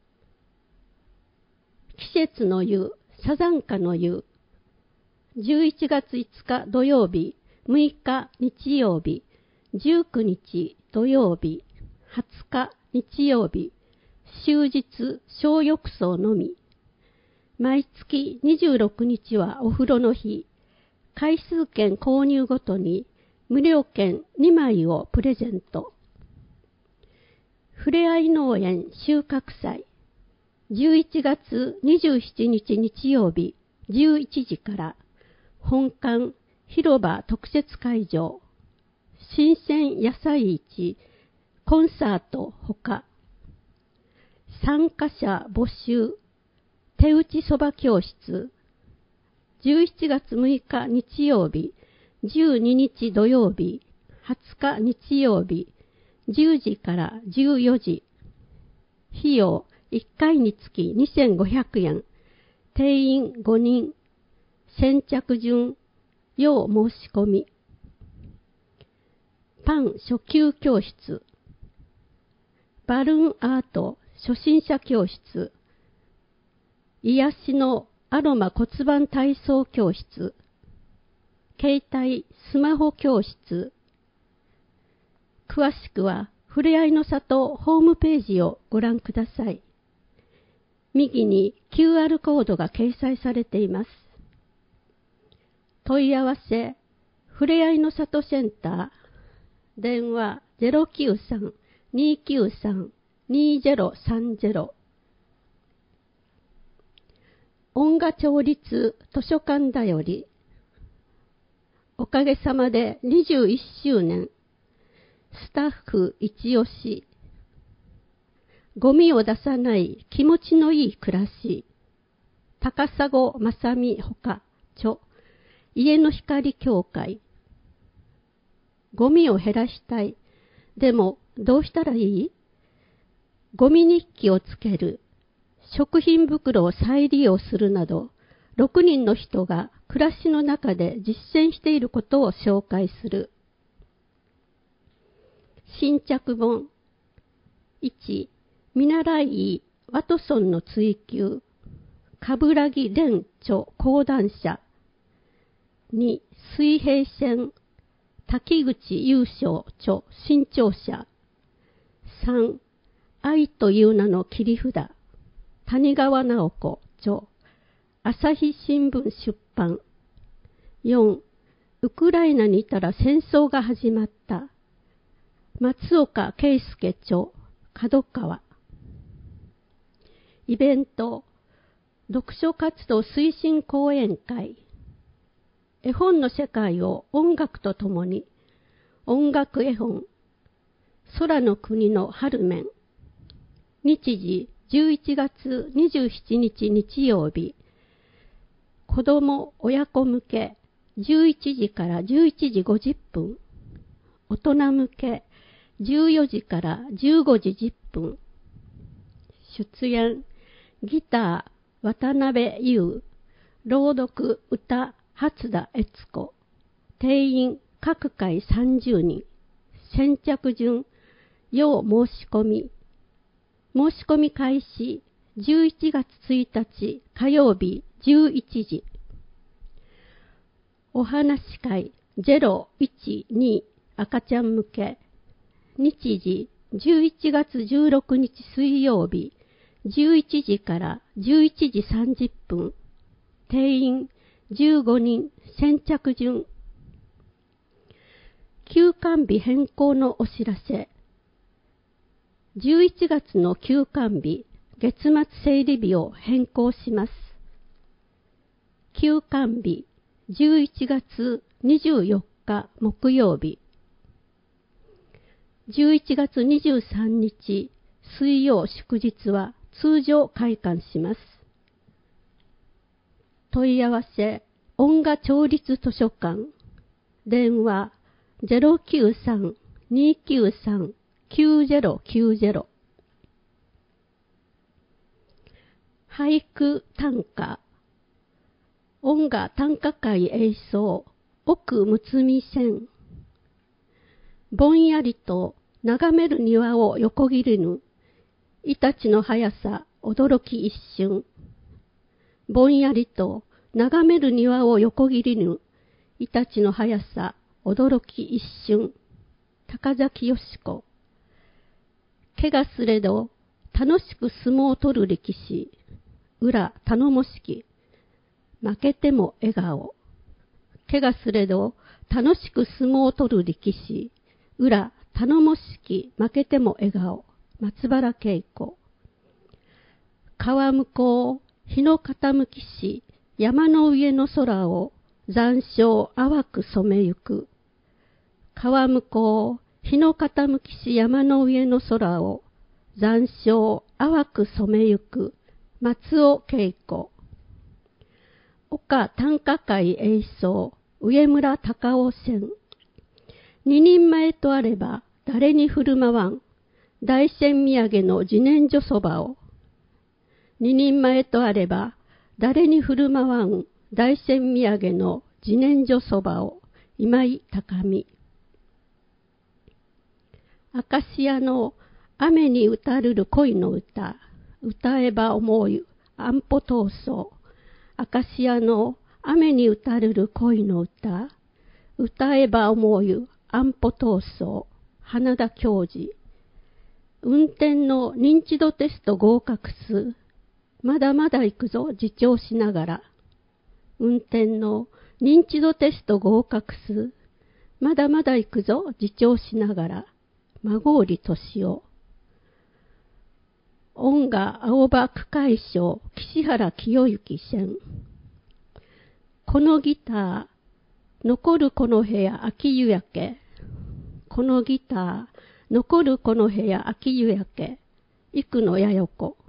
季節の湯、サザンカの湯。じゅういちがついつか土曜日、むいか日曜日、じゅうくにち土曜日、はつか日曜日、終日小浴槽のみ。毎月にじゅうろくにちはお風呂の日。回数券購入ごとに無料券にまいをプレゼント。ふれあい農園収穫祭。じゅういちがつにじゅうしちにち日曜日じゅういちじから本館広場特設会場。新鮮野菜市コンサートほか。参加者募集。手打ちそば教室。じゅうしちがつむいか日曜日、じゅうににち土曜日、はつか日曜日、じゅうじからじゅうよじ。費用いっかいにつきにせんごひゃくえん。定員ごにん。先着順、要申し込み。パン初級教室。バルーンアート初心者教室。癒しのアロマ骨盤体操教室。携帯スマホ教室。詳しくはふれあいの里ホームページをご覧ください。右に キューアール コードが掲載されています。問い合わせ、ふれあいの里センター。電話 ゼロきゅうさん にきゅうさん にゼロさんゼロ。音楽町立図書館だより。おかげさまでにじゅういっしゅうねん。スタッフ一押し。ゴミを出さない気持ちのいい暮らし。高砂正美ほか著。家の光協会。ゴミを減らしたい。でもどうしたらいい？ゴミ日記をつける。食品袋を再利用するなど、ろくにんの人が暮らしの中で実践していることを紹介する。 新着本。いち、見習いワトソンの追求。冠城蓮著講談社。に、水平線。滝口優勝著新潮社。さん、愛という名の切り札。谷川直子著朝日新聞出版。よん、ウクライナにいたら戦争が始まった。松岡圭介著角川。イベント、読書活動推進講演会。絵本の世界を音楽とともに。音楽絵本。空の国の春面。日時じゅういちがつにじゅうしちにち日曜日。子供親子向けじゅういちじからじゅういちじごじゅっぷん。大人向けじゅうよじからじゅうごじじゅっぷん。出演ギター渡辺優、朗読歌初田悦子。定員各回さんじゅうにん。先着順要申し込み。申し込み開始じゅういちがつついたち火曜日じゅういちじ。お話し会ゼロいちに赤ちゃん向け。日時じゅういちがつじゅうろくにち水曜日じゅういちじからじゅういちじさんじゅっぷん。定員じゅうごにん。先着順。休館日変更のお知らせ。じゅういちがつの休館日、月末整理日を変更します。休館日、じゅういちがつにじゅうよっか木曜日。じゅういちがつにじゅうさんにち水曜祝日は通常開館します。問い合わせ、音楽町立図書館。電話 ゼロきゅうさん にきゅうさん きゅうゼロきゅうゼロ。俳句短歌。音楽短歌会演奏。奥むつみ線。ぼんやりと眺める庭を横切れぬ。イタチの速さ驚き一瞬。ぼんやりと眺める庭を横切りぬ。イタチの速さ驚き一瞬。高崎よし子。怪我すれど楽しく相撲を取る力士。裏頼もしき。負けても笑顔。怪我すれど楽しく相撲を取る力士。裏頼もしき。負けても笑顔。松原恵子。川向こう日の傾きし山の上の空を残照淡く染めゆく。川向こう日の傾きし山の上の空を残照淡く染めゆく。松尾恵子。岡短歌会演奏上村隆夫線。二人前とあれば誰に振る舞わん。大仙土産の自然薯そばを。二人前とあれば誰に振る舞わん。大仙土産の自然薯そばを。今井高美。アカシアの雨に打たるる恋の歌。歌えば思う安保闘争。アカシアの雨に打たるる恋の歌。歌えば思う安保闘争。花田教授。運転の認知度テスト合格数。まだまだ行くぞ自重しながら。運転の認知度テスト合格数。まだまだ行くぞ自重しながら。孫織敏夫。音楽青葉区会賞岸原清之選。このギター残るこの部屋秋夕焼け。このギター残るこの部屋秋夕焼け。幾野やよこ。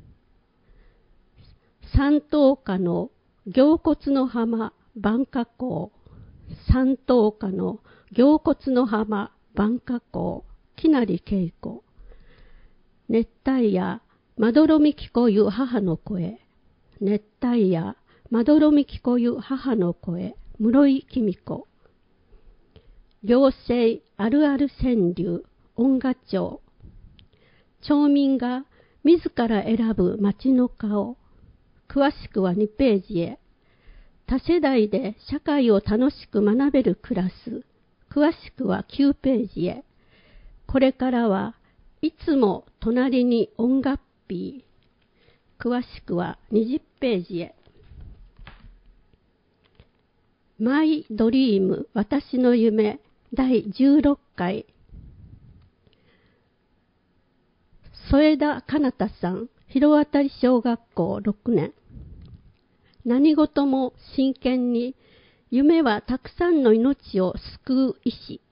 三等家の凝骨の浜万華港。三等家の凝骨の浜万華港。木成恵子。熱帯夜まどろみ聞こゆ母の声。熱帯夜まどろみ聞こゆ母の声。室井紀美子。行政あるある川柳音楽町。町民が自ら選ぶ街の顔。詳しくはにページへ。多世代で社会を楽しく学べるクラス。詳しくはきゅうページへ。これからはいつも隣に音楽日。詳しくはにじゅうページへ。マイドリーム私の夢だいじゅうろっかい。添田かなたさん、広渡小学校ろくねん。何事も真剣に、夢はたくさんの命を救う医師。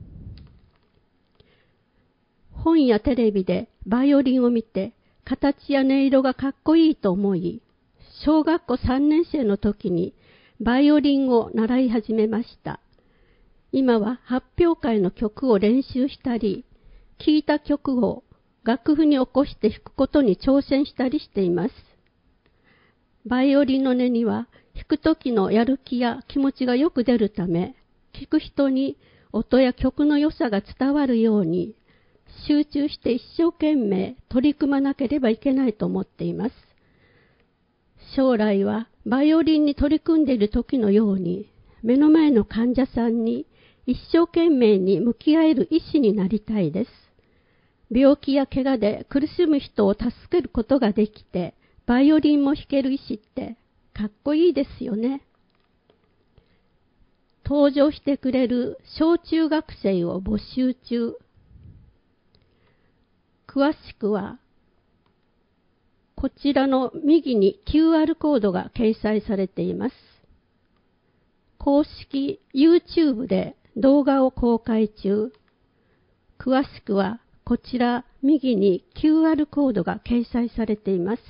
本やテレビでバイオリンを見て、形や音色がかっこいいと思い、小学校さんねん生の時にバイオリンを習い始めました。今は発表会の曲を練習したり、聴いた曲を楽譜に起こして弾くことに挑戦したりしています。バイオリンの音には弾く時のやる気や気持ちがよく出るため、聴く人に音や曲の良さが伝わるように、集中して一生懸命取り組まなければいけないと思っています。将来はバイオリンに取り組んでいる時のように、目の前の患者さんに一生懸命に向き合える医師になりたいです。病気や怪我で苦しむ人を助けることができて、バイオリンも弾ける医師ってかっこいいですよね。登場してくれる小中学生を募集中。詳しくは、こちらの右に キューアール コードが掲載されています。公式 YouTube で動画を公開中。詳しくは、こちら右に キューアール コードが掲載されています。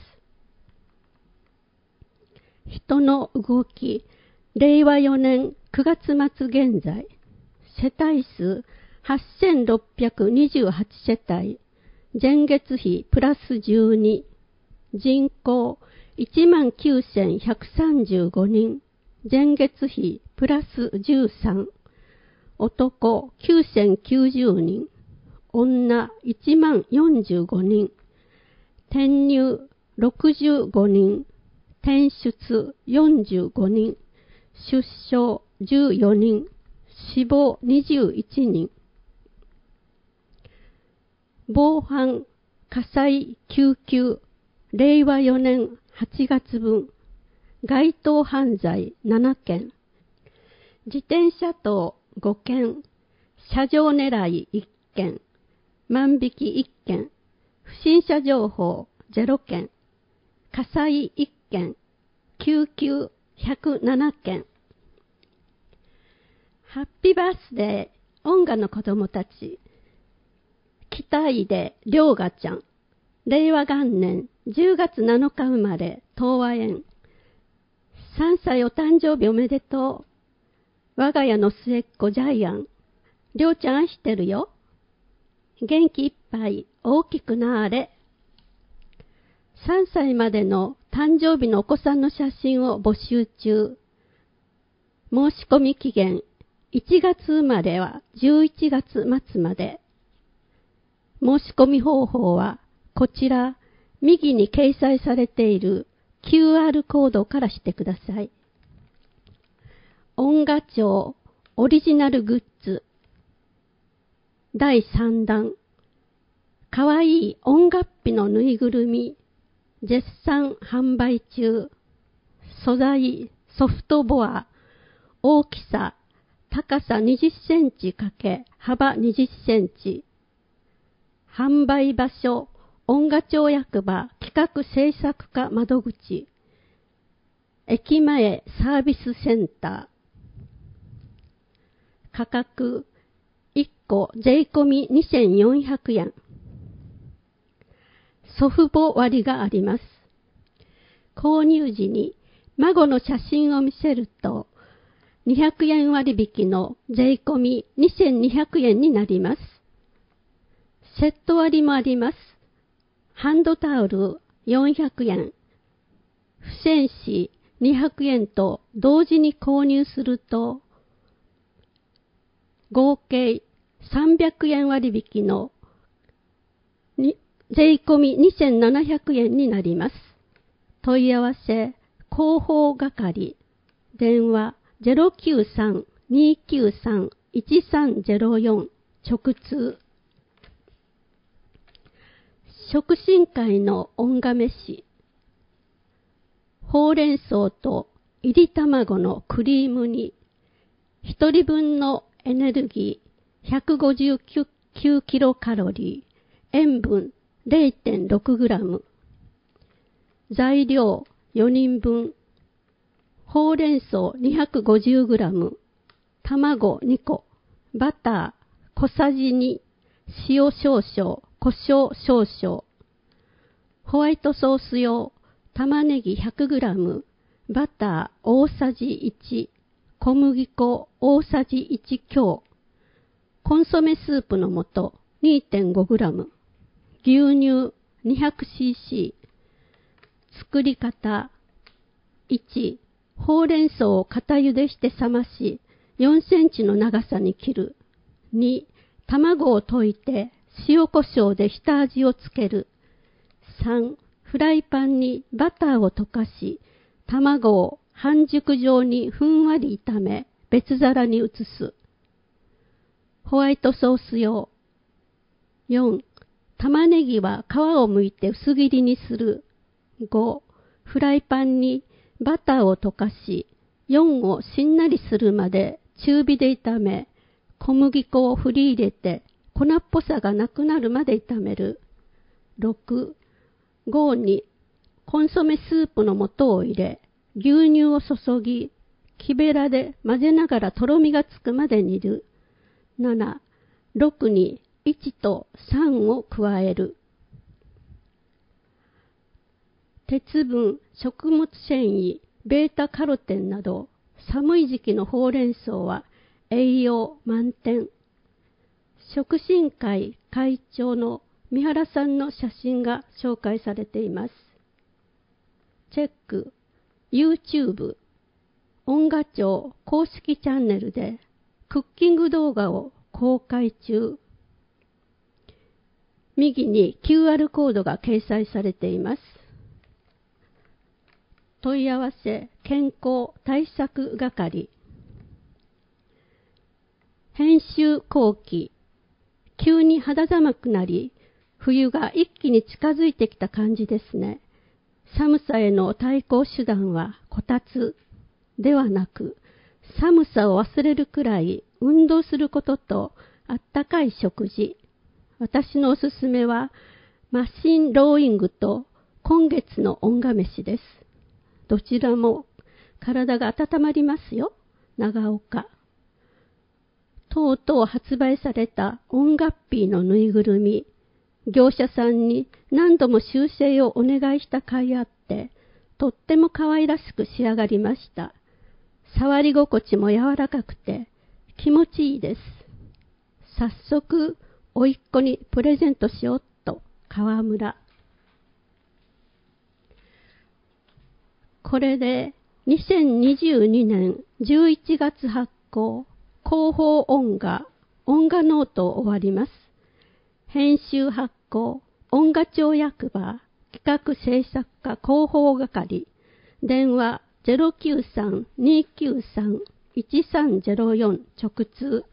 人の動き、れいわよねんくがつ末現在、世帯数はっせんろっぴゃくにじゅうはち世帯、前月比プラスじゅうに、人口 いちまんきゅうせんひゃくさんじゅうごにん、前月比プラスじゅうさん、男きゅうせんきゅうじゅうにん、女いちまんよんじゅうごにん、転入ろくじゅうごにん、転出よんじゅうごにん、出生じゅうよにん、死亡にじゅういちにん。防犯火災救急れいわよねんはちがつ分、街頭犯罪ななけん、自転車盗ごけん、車上狙いいっけん、万引きいっけん、不審者情報ゼロけん、火災いっけん、救急ひゃくななけん。ハッピーバースデー、音楽の子供たち。北井出涼河ちゃん。れいわがんねんじゅうがつなのか生まれ、東和園。さんさいお誕生日おめでとう。我が家の末っ子ジャイアン。りょうちゃん愛してるよ。元気いっぱい大きくなーれ。さんさいまでの誕生日のお子さんの写真を募集中。申し込み期限いちがつ生まれはじゅういちがつ末まで。申し込み方法はこちら右に掲載されている キューアール コードからしてください。音楽町オリジナルグッズだいさんだん、かわいい音楽器のぬいぐるみ絶賛販売中。素材ソフトボア、大きさ高さにじゅっセンチ×幅にじゅっセンチ。販売場所音楽町役場企画制作課窓口、駅前サービスセンター。価格いっこ税込みにせんよんひゃくえん。祖父母割があります。購入時に孫の写真を見せるとにひゃくえん割引の税込みにせんにひゃくえんになります。セット割もあります。ハンドタオルよんひゃくえん、付箋紙にひゃくえんと同時に購入すると合計さんびゃくえん割引のに税込みにせんななひゃくえんになります。問い合わせ、広報係、電話 ゼロきゅうさん にーきゅうさん いちさんゼロよん 直通。食進会の恩賀飯、ほうれん草といり卵のクリーム煮、ひとりぶんのエネルギー ひゃくごじゅうきゅうキロカロリー、塩分 れいてんろくグラム。材料よにんぶん、ほうれん草 にひゃくごじゅうグラム、卵にこ、バター小さじに、塩少々、胡椒少々。ホワイトソース用、玉ねぎ ひゃくグラム、バター大さじいち、小麦粉大さじいち強、コンソメスープの素 にてんごグラム、牛乳 にひゃくシーシー。作り方。いち、ほうれん草を固茹でして冷まし、よんセンチの長さに切る。に、卵を溶いて塩コショウで下味をつける。さん、フライパンにバターを溶かし、卵を半熟状にふんわり炒め、別皿に移す。ホワイトソース用。よん、玉ねぎは皮を剥いて薄切りにする。ご、フライパンにバターを溶かし、よんをしんなりするまで中火で炒め、小麦粉を振り入れて粉っぽさがなくなるまで炒める。ろく、ごにコンソメスープの素を入れ、牛乳を注ぎ、木べらで混ぜながらとろみがつくまで煮る。なな、ろくにいちとさんを加える。鉄分、食物繊維、ベータカロテンなど、寒い時期のほうれん草は栄養満点。食進会会長の三原さんの写真が紹介されています。チェック、YouTube、恩賀町公式チャンネルでクッキング動画を公開中。右に キューアール コードが掲載されています。問い合わせ、健康対策係。編集後期、急に肌寒くなり、冬が一気に近づいてきた感じですね。寒さへの対抗手段はこたつではなく、寒さを忘れるくらい運動することとあったかい食事。私のおすすめはマシンローイングと今月の恩賀飯です。どちらも体が温まりますよ。長岡。とうとう発売された恩賀っぴーのぬいぐるみ。業者さんに何度も修正をお願いした甲斐あって、とっても可愛らしく仕上がりました。触り心地も柔らかくて気持ちいいです。早速、おいっ子にプレゼントしようっと、川村。これでにせんにじゅうにねんじゅういちがつ発行、広報恩賀、恩賀ノートを終わります。編集発行、恩賀町役場、企画制作課広報係、電話 ゼロきゅうさん にーきゅうさん いちさんゼロよん 直通。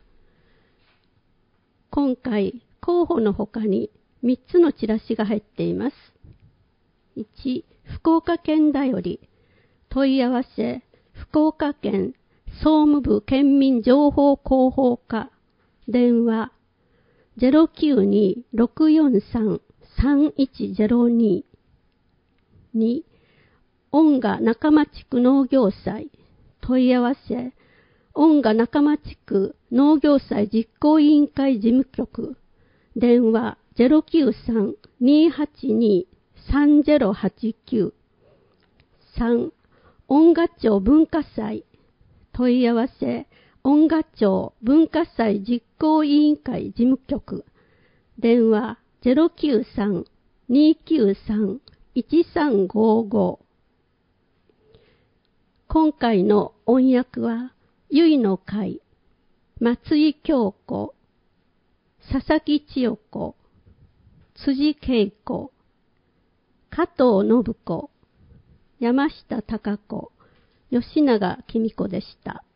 今回、候補の他にみっつのチラシが入っています。いち、福岡県だより、問い合わせ、福岡県総務部県民情報広報課、電話 ゼロきゅうに ろくよんさん さんいちゼロに。に、恩賀仲間地区農業祭、問い合わせ、恩賀仲間地区農業祭実行委員会事務局、電話 ゼロきゅうさん にーはちに さんゼロはちきゅう。さん、恩賀町文化祭、問い合わせ、恩賀町文化祭実行委員会事務局、電話 ゼロきゅうさん にーきゅうさん いちさんごご。今回の音訳は、ゆいの会、松井京子、 佐々木千代子、辻恵子、加藤信子、山下貴子、吉永公子でした。